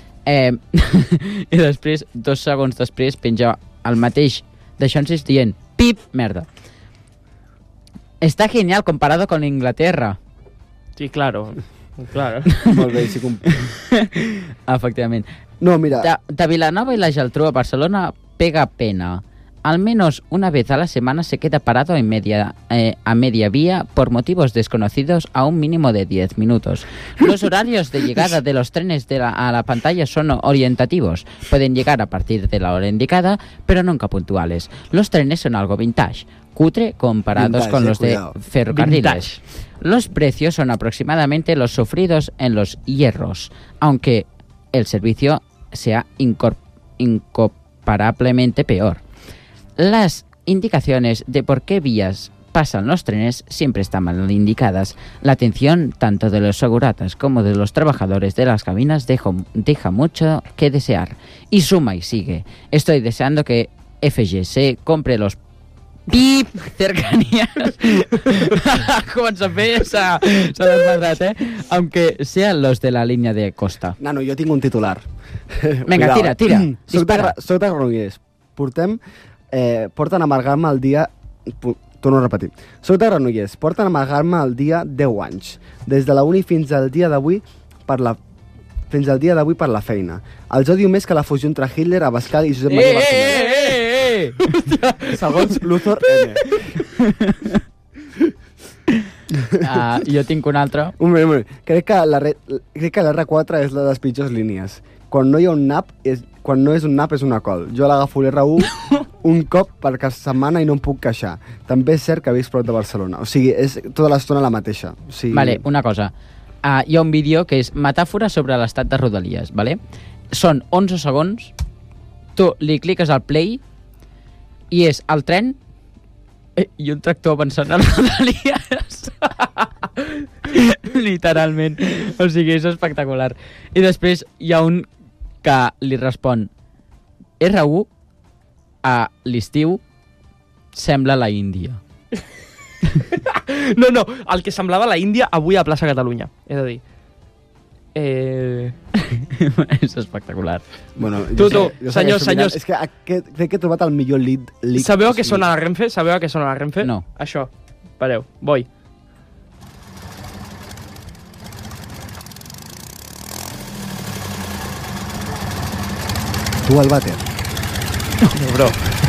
I després, 2 segons després, penja el mateix deixant-se dient pip, merda. Está genial comparado con Inglaterra. Sí, claro. Molt bé, sí. Efectivament. No, mira... De Vilanova y la Geltrú a Barcelona pega pena. Al menos una vez a la semana se queda parado a media vía por motivos desconocidos a un mínimo de 10 minutos. Los horarios de llegada de los trenes a la pantalla son orientativos. Pueden llegar a partir de la hora indicada, pero nunca puntuales. Los trenes son algo vintage, cutre comparados con los de ferrocarriles. Vintage. Los precios son aproximadamente los sufridos en los hierros, aunque el servicio sea incomparablemente peor. Las indicaciones de por qué vías pasan los trenes siempre están mal indicadas. La atención tanto de los seguratas como de los trabajadores de las cabinas deja mucho que desear. Y suma y sigue. Estoy deseando que FGC compre los pip cercanías. Comença a fer, s'ha desmadrat, Aunque sean los de la línea de costa. Nano, jo tinc un titular. Vinga, tira. Dispara. Soc de Granollers. Porten a amargar-me el dia... Torno a repetir. Soc de Granollers. Porten a amargar-me el dia 10 anys. Des de la uni fins al dia d'avui per la feina. Els odio més que la fusió entre Hitler, Abascal i Josep Maria Bartomeu. Segons Luthor N. Jo tinc un altre. Un moment. Crec que l'R4 és la de les pitjors línies. Quan no hi ha un nap, quan no és un nap és una col. Jo l'agafo l'R1 un cop per setmana i no em puc queixar. També és cert que visc prop de Barcelona. O sigui, és tota l'estona la mateixa. O sigui... Vale, una cosa. Hi ha un vídeo que és metàfora sobre l'estat de Rodalies, vale? Són 11 segons, tu li cliques al play i és el tren i un tractor avançant a Rodalies. Literalment. O sigui, és espectacular. I després hi ha un que li respon R1 a l'estiu sembla la Índia. No, el que semblava la Índia avui a Plaça Catalunya. És a dir... És espectacular. Bueno, senyors. És que crec que he trobat el millor lead. Sabeu a què sona la Renfe? No. Això. Espereu, voy. Tu al vàter. Bro.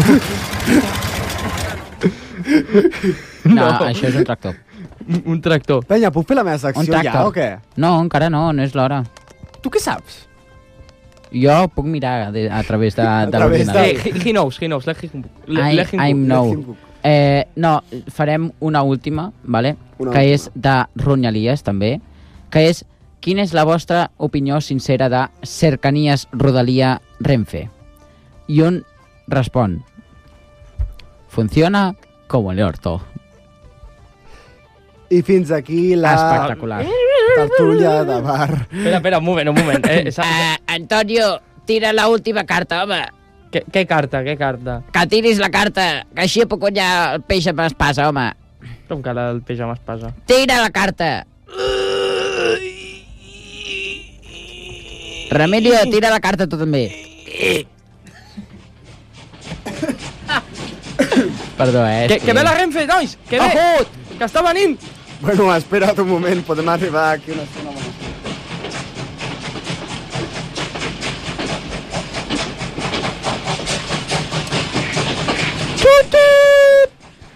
No, això és un tractor. Un tractor. Penya, puc fer la meva secció ja o què? No, encara no és l'hora. Tu què saps? Jo puc mirar a través de l'ordinador. He knows. Let him know. No, farem una última, vale? Que és de Ronyalies, també, que és quina és la vostra opinió sincera de cercanies Rodalia Renfe? I un respon: funciona como el orto. I fins aquí la... Espectacular. Tertúlia de bar. Espera, un moment. Antonio, tira la última carta, home. Què carta? Que tiris la carta, que així puc guanyar el peix amb espasa, home. Com que el peix amb espasa? Tira la carta. Remilio, tira la carta tu també. Perdó, Que ve la Renfe, nois! Que ve! Que està venint! Bueno, espera't un moment, podem arribar aquí una estona bona.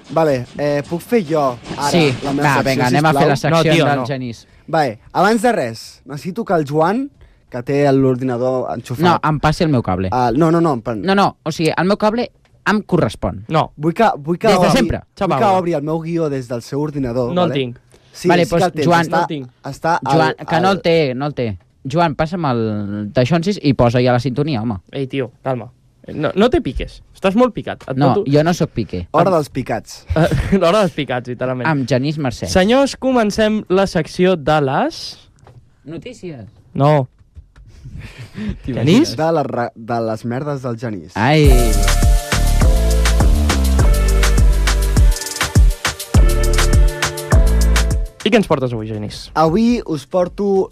Vale, puc fer jo ara Sí, la meva secció, vinga, anem a fer la secció del Genís. Vale, abans de res, necessito que el Joan, que té l'ordinador enxufat... No, em passi el meu cable. No, o sigui, el meu cable em correspon. No. Vull que Des de sempre. Vull que obri el meu guió des del seu ordinador. No el tinc. Sí, vale, sí que el tens. Joan, Joan, que no el té. Joan, passa'm el d'aixonsis i posa ja la sintonia, home. Ei, tio, calma. No te piques. Estàs molt picat. Jo no sóc piqué. Hora dels picats. L'hora dels picats, literalment. Amb Genís Mercè. Senyors, comencem la secció de les... Notícies. No. Genís? De les merdes del Genís. Ai... I què ens portes avui, Genís? Avui us porto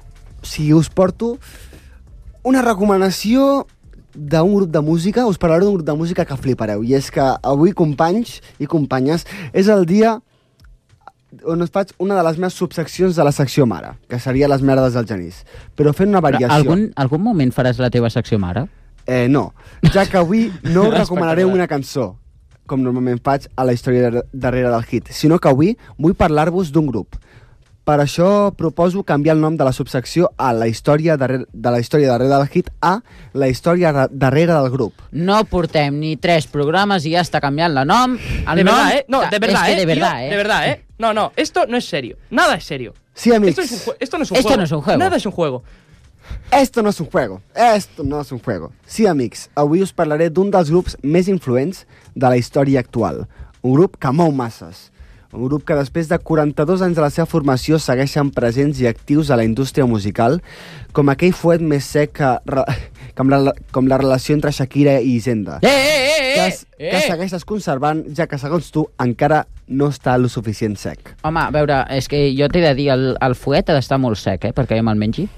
una recomanació d'un grup de música. Us parlaré d'un grup de música que flipareu. I és que avui, companys i companyes, és el dia on us faig una de les meves subseccions de la secció mare, que seria les merdes del Genís. Però fent una variació. Però algun moment faràs la teva secció mare? No, ja que avui no us recomanaré una cançó, com normalment faig a la història darrere del hit, sinó que avui vull parlar-vos d'un grup. Per això proposo canviar el nom de la subsecció a la història darrere del hit a la història darrere del grup. No portem ni 3 programes i ja està canviant el nom. De verdad, ¿eh? No, de verdad, ¿eh? De verdad, ¿eh? No, esto no es serio. Nada es serio. Sí, amics. Esto no es un juego. Nada es un juego. Esto no es un juego. Sí, amics, avui us parlaré d'un dels grups més influents de la història actual. Un grup que mou masses. Un grup que després de 42 anys de la seva formació segueixen presents i actius a la indústria musical, com aquell fuet més sec com la relació entre Shakira i Hisenda. Que segueixes conservant, ja que, segons tu, encara no està lo suficient sec. Home, a veure, és que jo t'he de dir, el fuet ha d'estar molt sec, perquè jo me'l mengi.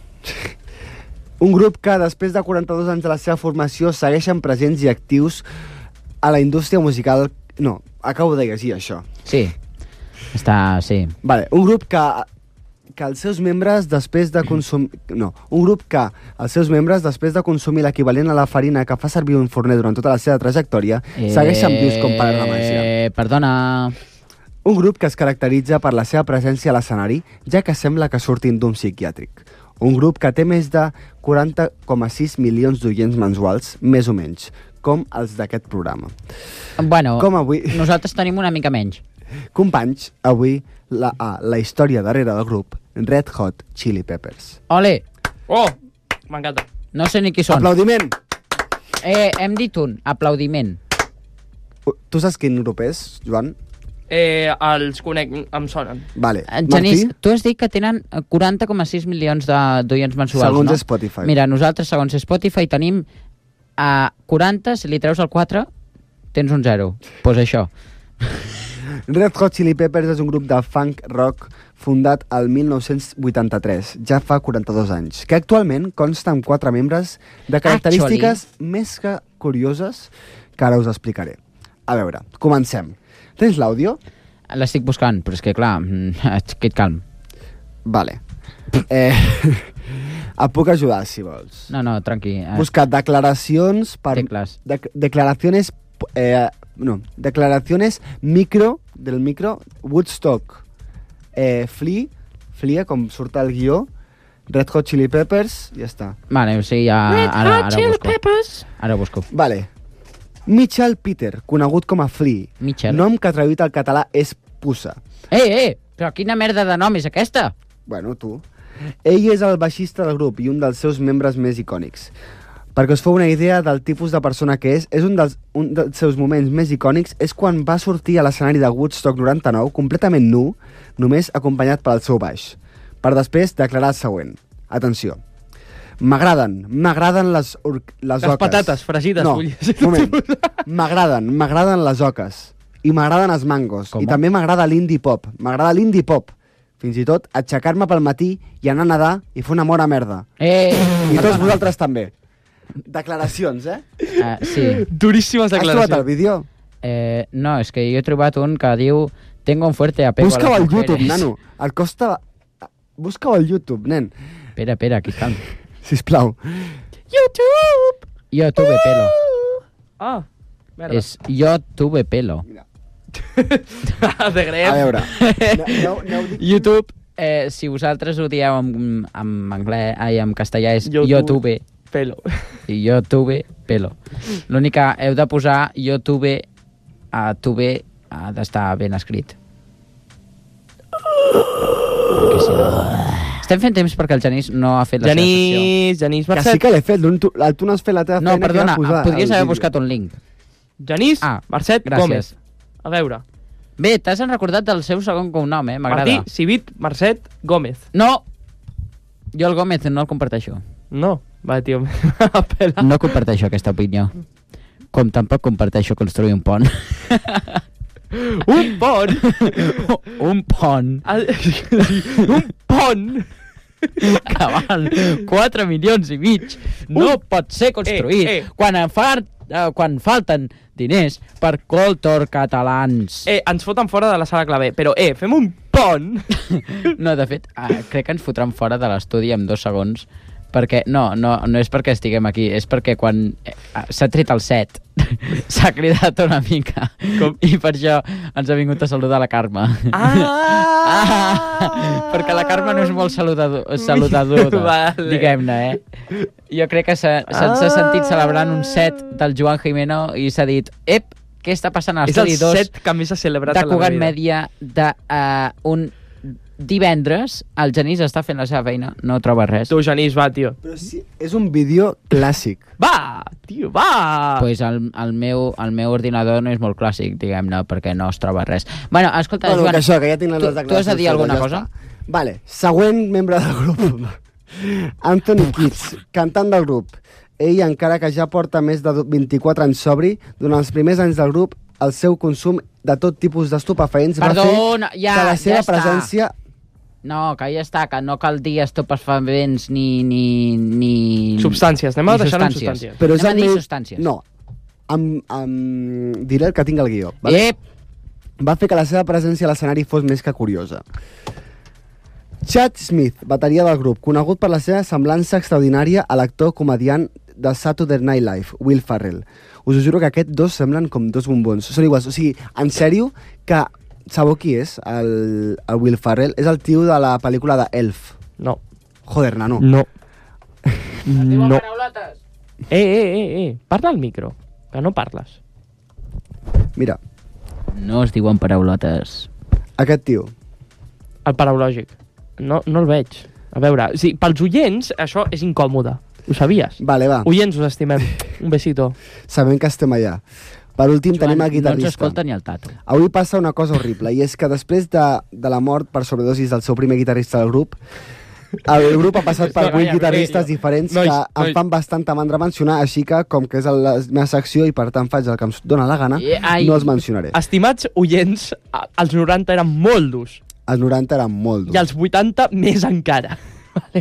Un grup que, després de 42 anys de la seva formació, segueixen presents i actius a la indústria musical... No, acabo de llegir això. Sí, sí. Vale, un grup que els seus membres, després de consumir... No, un grup que els seus membres, després de consumir l'equivalent a la farina que fa servir un forner durant tota la seva trajectòria, segueixen vius com per la màgia. Perdona... Un grup que es caracteritza per la seva presència a l'escenari, ja que sembla que surtin d'un psiquiàtric. Un grup que té més de 40,6 milions d'oients mensuals, més o menys, com els d'aquest programa. Bueno, com avui... nosaltres tenim una mica menys. Companys, avui la història darrere del grup, Red Hot Chili Peppers. Ole! Oh, m'encanta. No sé ni qui són. Aplaudiment! Hem dit un, aplaudiment. Tu saps quin grup és, Joan? Els conec, em sonen. Vale. Genís, tu has dit que tenen 40,6 milions d'oients mensuals, segons no? Spotify. Mira, nosaltres, segons Spotify, tenim 40, si li treus el 4, tens un 0. Pues això. Red Hot Chili Peppers és un grup de funk rock fundat el 1983, ja fa 42 anys, que actualment consta amb 4 membres de característiques més que curioses que ara us explicaré. A veure, comencem. Tens l'àudio? L'estic buscant, però és que, clar, queda't calm. Vale. Et puc ajudar, si vols. No, tranqui. Busca declaracions... Declaraciones del micro, Woodstock, Flea, com surt al guió, Red Hot Chili Peppers, ja està. Vale, o sigui, ara busco. Ara busco. Vale. Mitchell Peter, conegut com a Flea. Mitchell. Nom que traduït al català és puça. Però quina merda de nom és aquesta? Bueno, tu. Ell és el baixista del grup i un dels seus membres més icònics. Perquè us feu una idea del tipus de persona que és un dels seus moments més icònics és quan va sortir a l'escenari de Woodstock 99 completament nu, només acompanyat pel seu baix, per després declarar el següent. Atenció. M'agraden les oques. Les patates fregides. No, moment. M'agraden les oques. I m'agraden els mangos. I també m'agrada l'indie pop. Fins i tot aixecar-me pel matí i anar a nedar i fer una mora merda. I tots vosaltres també. Declaracions, Sí. Duríssimes declaracions. Has trobat el vídeo? No, és que jo he trobat un que diu tengo un fuerte apego a las mujeres. Busca-ho al YouTube, nano. Et costa... Busca-ho al YouTube, nen. Espera, aquí estan. Sisplau. YouTube! Yo tuve pelo. Ah, merda. És yo tuve pelo. Mira. De greu. A veure, YouTube, si vosaltres ho dieu en anglès, en castellà és YouTube. Pelo. YouTube, pelo. L'únic que heu de posar YouTube a Tube ha d'estar ben escrit. Perquè si no... Estem fent temps perquè el Genís no ha fet la seva secció. Genís que Marcet. sí que l'he fet, tu no has fet la teva feina. No, perdona, que era posar podries el haver vídeo. buscat un link. Genís Marcet gràcies. Gómez. A veure. Bé, t'has recordat del seu segon cognom, m'agrada. Martí Civit Marcet Gómez. No! Jo el Gómez no el comparteixo. No, va, tio, pela. No comparteixo aquesta opinió. Com tampoc comparteixo construir un pont. Un pont? Un pont. Un pont? Que val 4 milions i mig. No pot ser construït. Quan falten diners per Coltor catalans. Ens foten fora de la sala clave, però fem un pont. No, de fet, crec que ens fotran fora de l'estudi en 2 segons. Perquè, no és perquè estiguem aquí, és perquè quan s'ha tret el set s'ha cridat una mica. I per això ens ha vingut a saludar la Carme. Perquè la Carme no és molt saludadora, vale. Diguem-ne, Jo crec que se'ns ha sentit celebrant un set del Joan Jimeno i s'ha dit, què està passant a l'estudi 2? És el set que més s'ha celebrat de a la Cugat vida. Media d'un divendres. El Genís està fent la seva feina, no troba res. Tu, Genís, va, tio. Però sí, és un vídeo clàssic. Va, tio, va! Pues el meu ordinador no és molt clàssic, diguem-ne, perquè no es troba res. Bueno, escolta, Bueno, Joan, que això, que ja tinc les declaracions. tu has de dir alguna ja cosa? està. Vale, següent membre del grup. Anthony Kitts, cantant del grup. Ell, encara que ja porta més de 24 anys sobri, durant els primers anys del grup, el seu consum de tot tipus d'estupefaents va fer que la seva presència... No, que ja està, que no cal dir estupefaents ni... Substàncies, anem a deixar-ho en substàncies. Però és anem a dir el meu... substàncies. No, diré el que tinc al guió. Vale? Va fer que la seva presència a l'escenari fos més que curiosa. Chad Smith, bateria del grup, conegut per la seva semblança extraordinària a l'actor comediant de Saturday Night Live, Will Ferrell. Us ho juro que aquests dos semblen com dos bombons. Són iguals, o sigui, en sèrio, que sabeu qui és, el Will Ferrell? És el tio de la pel·lícula de Elf. No. Joder, nano. No. No. Parla al micro, que no parles. Mira. No es diuen paraulotes. Aquest tio. El paraulògic. No el veig. A veure, sí, pels oients això és incòmode. Ho sabies? Vale, va. Oients, us estimem. Un besito. Sabem que estem allà. Per últim, Joan, tenim el guitarrista. No ens escolta ni el tato. Avui passa una cosa horrible, i és que després de la mort per sobredosis del seu primer guitarrista del grup, el grup ha passat per 8 guitarristes diferents que em fan bastanta mandra mencionar, així que, com que és la meva secció i per tant faig el que em dóna la gana, no els mencionaré. Estimats oients, els 90 eren molt durs. Els 90 eren molt durs. I els 80 més encara. Vale.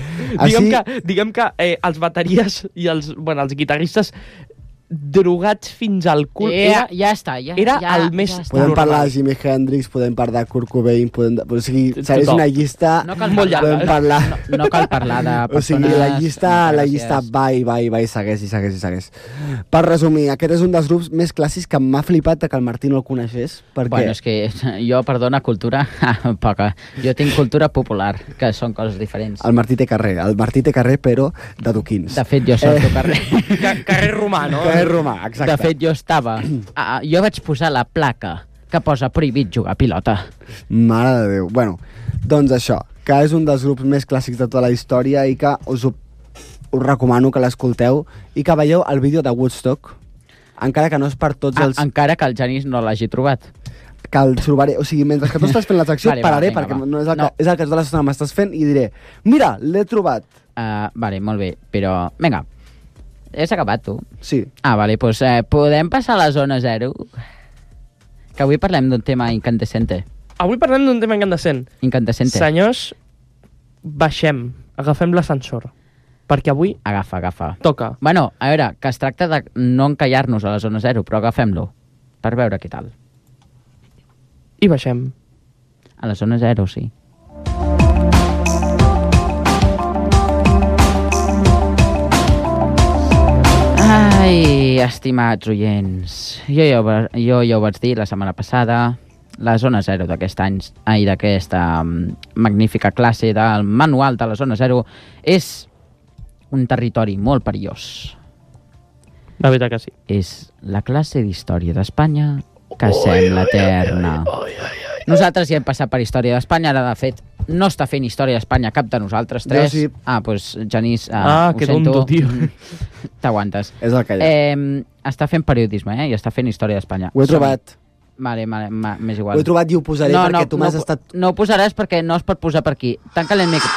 Diguem que els bateries i els guitarristes drogats fins al cul. Ja està. Era el més podem parlar de Jimi Hendrix, podem parlar de Kurt Cobain, o sigui, és una llista... No cal parlar, no cal parlar de persones... O sigui, la llista va i segueix. Per resumir, aquest és un dels grups més clàssics que m'ha flipat que el Martí no el coneixés, perquè... Bueno, és que jo, perdona, cultura, poca. Jo tinc cultura popular, que són coses diferents. El Martí té carrer, però de doquins. De fet, jo soc carrer. Carrer romà, no? Romà, exacte. De fet, jo estava... jo vaig posar la placa que posa prohibit jugar a pilota. Mare de Déu. Bueno, doncs això, que és un dels grups més clàssics de tota la història i que us recomano que l'escolteu i que veieu el vídeo de Woodstock, encara que no és per tots els... Encara que el Genís no l'hagi trobat. Que el trobaré, o sigui, mentre que tu estàs fent la secció pararé, perquè no és el que, és el que tota l'estona m'estàs fent i diré, mira, l'he trobat. Vale, molt bé, però... Vinga, has acabat, tu? Sí. Vale, doncs podem passar a la zona 0? Que avui parlem d'un tema incandescente. Avui parlem d'un tema incandescent. Incandescente. Senyors, baixem, agafem l'ascensor. Perquè avui... Agafa. Toca. Bueno, a veure, que es tracta de no encallar-nos a la zona 0, però agafem-lo, per veure què tal. I baixem. A la zona 0, sí. estimats oients, jo ja ho vaig dir la setmana passada, la zona 0 d'aquesta magnífica classe del manual de la zona 0 és un territori molt perillós. La veritat que sí. És la classe d'història d'Espanya que sembla eterna. Nosaltres ja hem passat per història d'Espanya, ara de fet no està fent història d'Espanya cap de nosaltres tres. Jo sí. Doncs Genís, que tonto, tio. T'aguantes. És el que hi ha. Està fent periodisme, i està fent història d'Espanya. Ho he trobat. Vale, m'és igual. Ho he trobat i ho posaré perquè tu m'has estat... No ho posaràs perquè no es pot posar per aquí. Tanca-li el micro.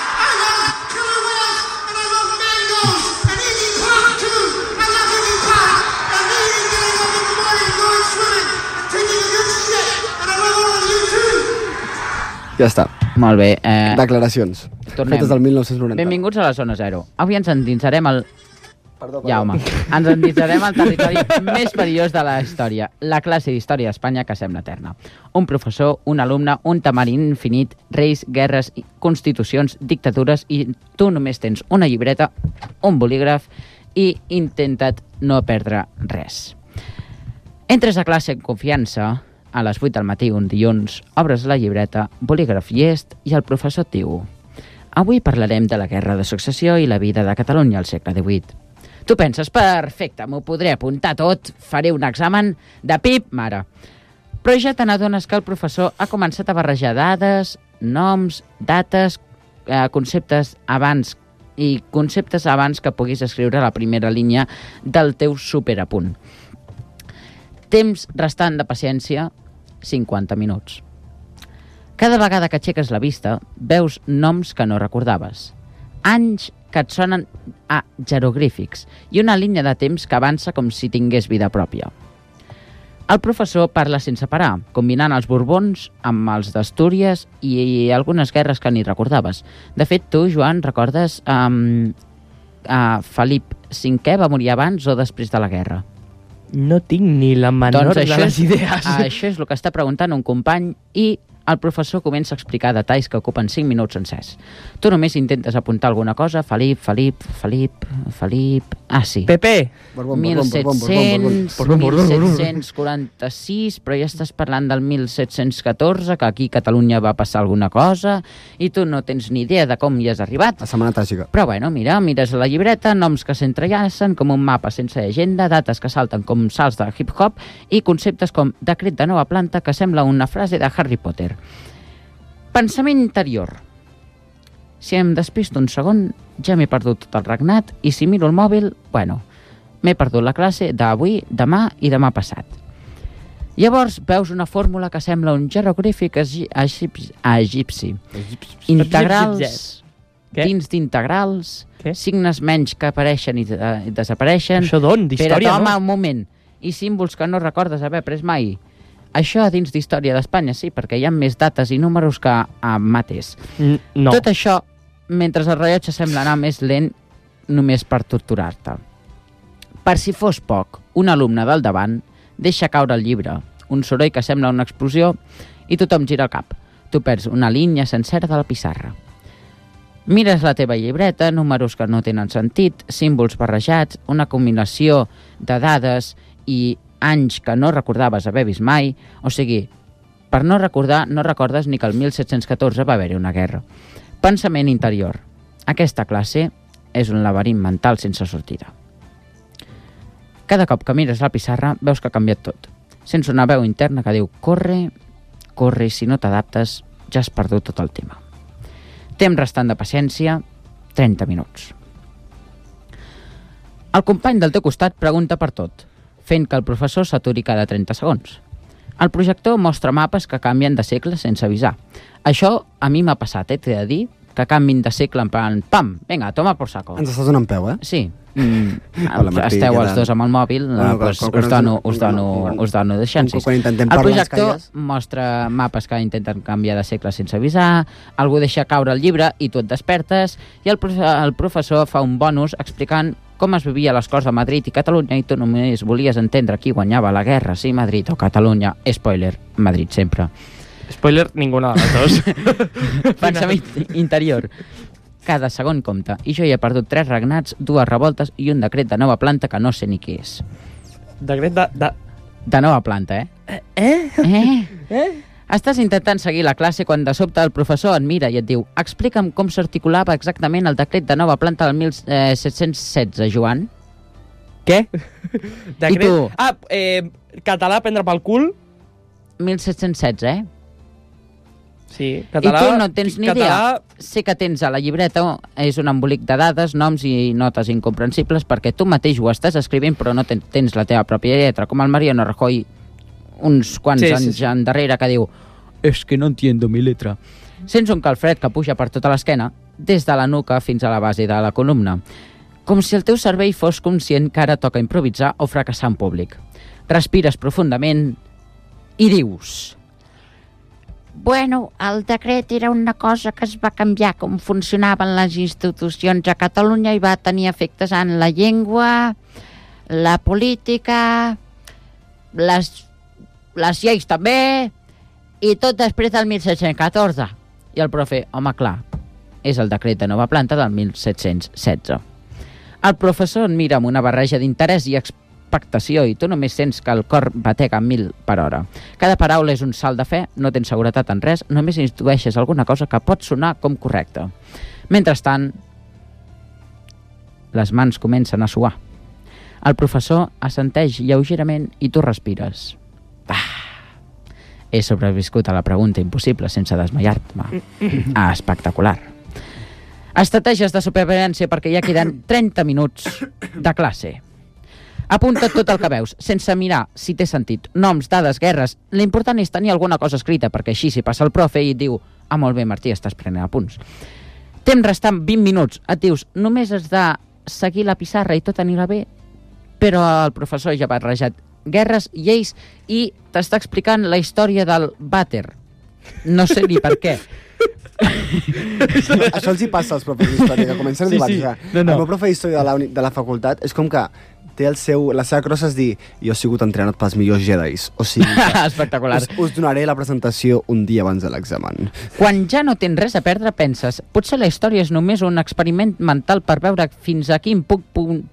Ja està. Molt bé. Declaracions. Tornem. Fetes del 1990. Benvinguts a la zona 0. Avui ens endinsarem al... Perdó. Ja, home. Ens endinsarem al territori més perillós de la història, la classe d'història d'Espanya que sembla eterna. Un professor, un alumne, un tamarín infinit, reis, guerres, constitucions, dictadures, i tu només tens una llibreta, un bolígraf i intenta't no perdre res. Entres a classe en confiança, a les 8 del matí un dilluns, obres la llibreta, bolígraf llest i el professor et diu: avui parlarem de la Guerra de Successió i la vida de Catalunya al segle XVIII. Tu penses, perfecte, m'ho podré apuntar tot, faré un examen de pip, mare. Però ja te n'adones que el professor ha començat a barrejar dades, noms, dates, conceptes abans que puguis escriure la primera línia del teu superapunt. Temps restant de paciència, 50 minuts. Cada vegada que aixeques la vista, veus noms que no recordaves, anys que et sonen a jeroglífics i una línia de temps que avança com si tingués vida pròpia. El professor parla sense parar, combinant els Borbons amb els d'Astúries i algunes guerres que ni recordaves. De fet, tu, Joan, recordes Felip V va morir abans o després de la guerra? No tinc ni la menor de les idees. Això és el que està preguntant un company i el professor comença a explicar detalls que ocupen 5 minuts sencers. Tu només intentes apuntar alguna cosa. Felip... Ah, sí. Pepe! 1746, però ja estàs parlant del 1714, que aquí a Catalunya va passar alguna cosa, i tu no tens ni idea de com hi has arribat. La setmana tràgica. Però bueno, mires la llibreta, noms que s'entrellacen com un mapa sense llegenda, dates que salten com salts de hip-hop i conceptes com decret de nova planta que sembla una frase de Harry Potter. Pensament interior. Si em despisto un segon, ja m'he perdut tot el regnat i si miro el mòbil, bueno, m'he perdut la classe d'avui, demà i demà passat. Llavors veus una fórmula que sembla un jeroglífic egipci. Integrals dins d'integrals, signes menys que apareixen i desapareixen. Això d'on? D'història, no? No? Un moment. I símbols que no recordes haver après mai. Això dins d'història d'Espanya, sí, perquè hi ha més dates i números que a mates. No. Tot això, mentre el rellotge sembla anar més lent, només per torturar-te. Per si fos poc, un alumne del davant deixa caure el llibre, un soroll que sembla una explosió, i tothom gira el cap. Tu perds una línia sencera de la pissarra. Mires la teva llibreta, números que no tenen sentit, símbols barrejats, una combinació de dades i anys que no recordaves haver vist mai, o sigui, per no recordar, no recordes ni que el 1714 va haver-hi una guerra. Pensament interior. Aquesta classe és un laberint mental sense sortida. Cada cop que mires la pissarra veus que ha canviat tot. Sents una veu interna que diu corre, corre, i si no t'adaptes ja has perdut tot el tema. Temps restant de paciència, 30 minuts. El company del teu costat pregunta per tot, fent que el professor s'aturi cada 30 segons. El projector mostra mapes que canvien de segle sense avisar. Això a mi m'ha passat, t'he de dir, que canvin de segle en plan, pam, vinga, toma por saco. Ens estàs donant peu, eh? Sí. Esteu els dos amb el mòbil, us dono de chances. El projector mostra mapes que intenten canviar de segle sense avisar, algú deixa caure el llibre i tu et despertes, i el professor fa un bonus explicant com es vivia les coses de Madrid i Catalunya i tu només volies entendre qui guanyava la guerra, si Madrid o Catalunya. Spoiler, Madrid sempre. Spoiler, ninguna de les dos. Pensament interior. Cada segon compta. I jo hi he perdut 3 regnats, 2 revoltes i un decret de nova planta que no sé ni què és. Decret de... De nova planta, Estàs intentant seguir la classe quan de sobte el professor et mira i et diu explica'm com s'articulava exactament el decret de nova planta del 1716, Joan. Què? Decret... I tu? Català, prendre pel cul. 1716, Sí, català... I tu no tens ni idea. Sé que tens a la llibreta, és un embolic de dades, noms i notes incomprensibles, perquè tu mateix ho estàs escrivint, però no tens la teva pròpia lletra, com el Mariano Rajoy uns quants anys endarrere, que diu «Es que no entiendo mi letra». Sents un calfred que puja per tota l'esquena, des de la nuca fins a la base de la columna, com si el teu cervell fos conscient que ara toca improvisar o fracassar en públic. Respires profundament i dius... Bueno, el decret era una cosa que es va canviar com funcionaven les institucions a Catalunya i va tenir efectes en la llengua, la política, les lleis també, i tot després del 1714. I el profe, home, clar, és el decret de nova planta del 1716. El professor et mira amb una barreja d'interès i expectació i tu només sents que el cor batega a 1000 per hora. Cada paraula és un salt de fe, no tens seguretat en res, només intueixes alguna cosa que pot sonar com correcta. Mentrestant, les mans comencen a suar. El professor assenteix lleugerament i tu respires. He sobreviscut a la pregunta impossible sense desmaiar-me. Espectacular. Estratègies de supervivència perquè ja queden 30 minuts de classe. Apunta tot el que veus, sense mirar si té sentit. Noms, dades, guerres... L'important és tenir alguna cosa escrita, perquè així si passa el profe i et diu molt bé, Martí, estàs prenent apunts. Temps restant 20 minuts. Et dius, només has de seguir la pissarra i tot anirà bé. Però el professor ja ha barrejat guerres, lleis i t'està explicant la història del vàter. No sé ni per què. Això els hi passa als profes d'història, que comencen a divagar. El meu profe d'història de la facultat és com que té la seva crossa és dir jo he sigut entrenat pels millors jedis. O sigui, espectacular. Us donaré la presentació un dia abans de l'examen. Quan ja no tens res a perdre, penses, potser la història és només un experiment mental per veure fins a quin punt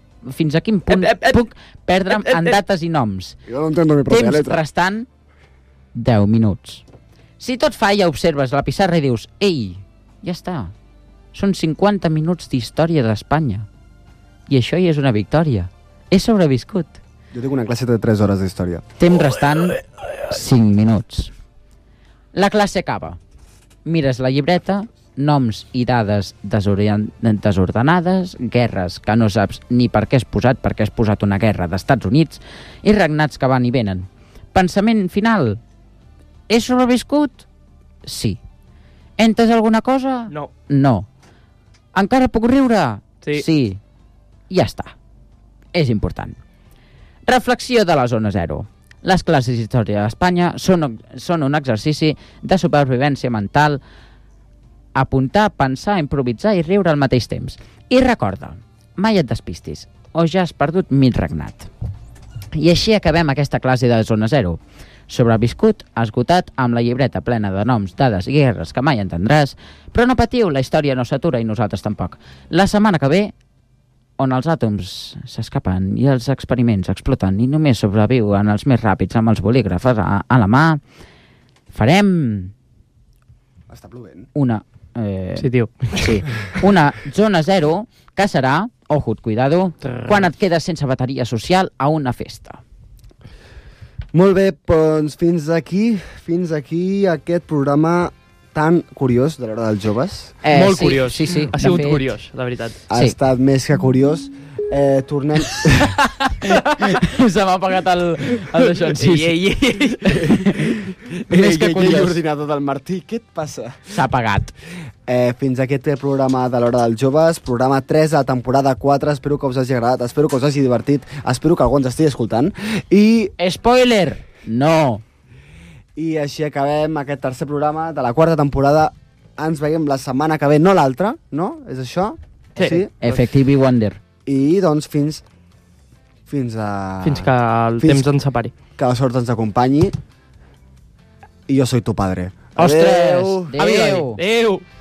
puc perdre'm en dates i noms. Jo no entendo mi pròpia letra. Temps restant 10 minuts. Si tot falla, observes la pissarra i dius ei, ja està. Són 50 minuts d'història d'Espanya. I això ja és una victòria. He sobreviscut. Jo tinc una classe de 3 hores d'història. Temps restant 5 minuts. La classe acaba. Mires la llibreta, noms i dades desordenades, guerres que no saps ni per què has posat una guerra d'Estats Units, i regnats que van i venen. Pensament final. He sobreviscut? Sí. He entès alguna cosa? No. No. Encara puc riure? Sí. Sí. Ja està. És important. Reflexió de la zona zero. Les classes d'història d'Espanya són un exercici de supervivència mental, apuntar, pensar, improvisar i riure al mateix temps. I recorda, mai et despistis, o ja has perdut mig regnat. I així acabem aquesta classe de zona zero. Sobreviscut, esgotat, amb la llibreta plena de noms, dades i guerres que mai entendràs, però no patiu, la història no s'atura i nosaltres tampoc. La setmana que ve, on els àtoms s'escapen i els experiments exploten i només sobreviuen els més ràpids amb els bolígrafs a la mà, farem... Està plovent. Sí, tio. Sí. Una zona zero que serà, ojut, cuidado, quan et quedes sense bateria social a una festa. Molt bé, doncs fins aquí aquest programa tan curiós de l'hora dels joves. Molt curiós. Sí. Ha sigut curiós, la veritat. Ha estat més que curiós. Tornem... Se m'ha apagat el d'això. Ei. Més que curiós. L'ordinador del Martí, què et passa? S'ha apagat. Fins aquest programa de l'hora dels joves, programa 3 de la temporada 4. Espero que us hagi agradat, espero que us hagi divertit, espero que algú ens estigui escoltant. I... Spoiler! No! I així acabem aquest tercer programa de la quarta temporada. Ens veiem la setmana que ve, no l'altra, no? És això? Sí. Effective Wonder. I doncs fins que el temps ens separi. Que la sort ens acompanyi. I jo soy tu padre. Ostres! Adéu!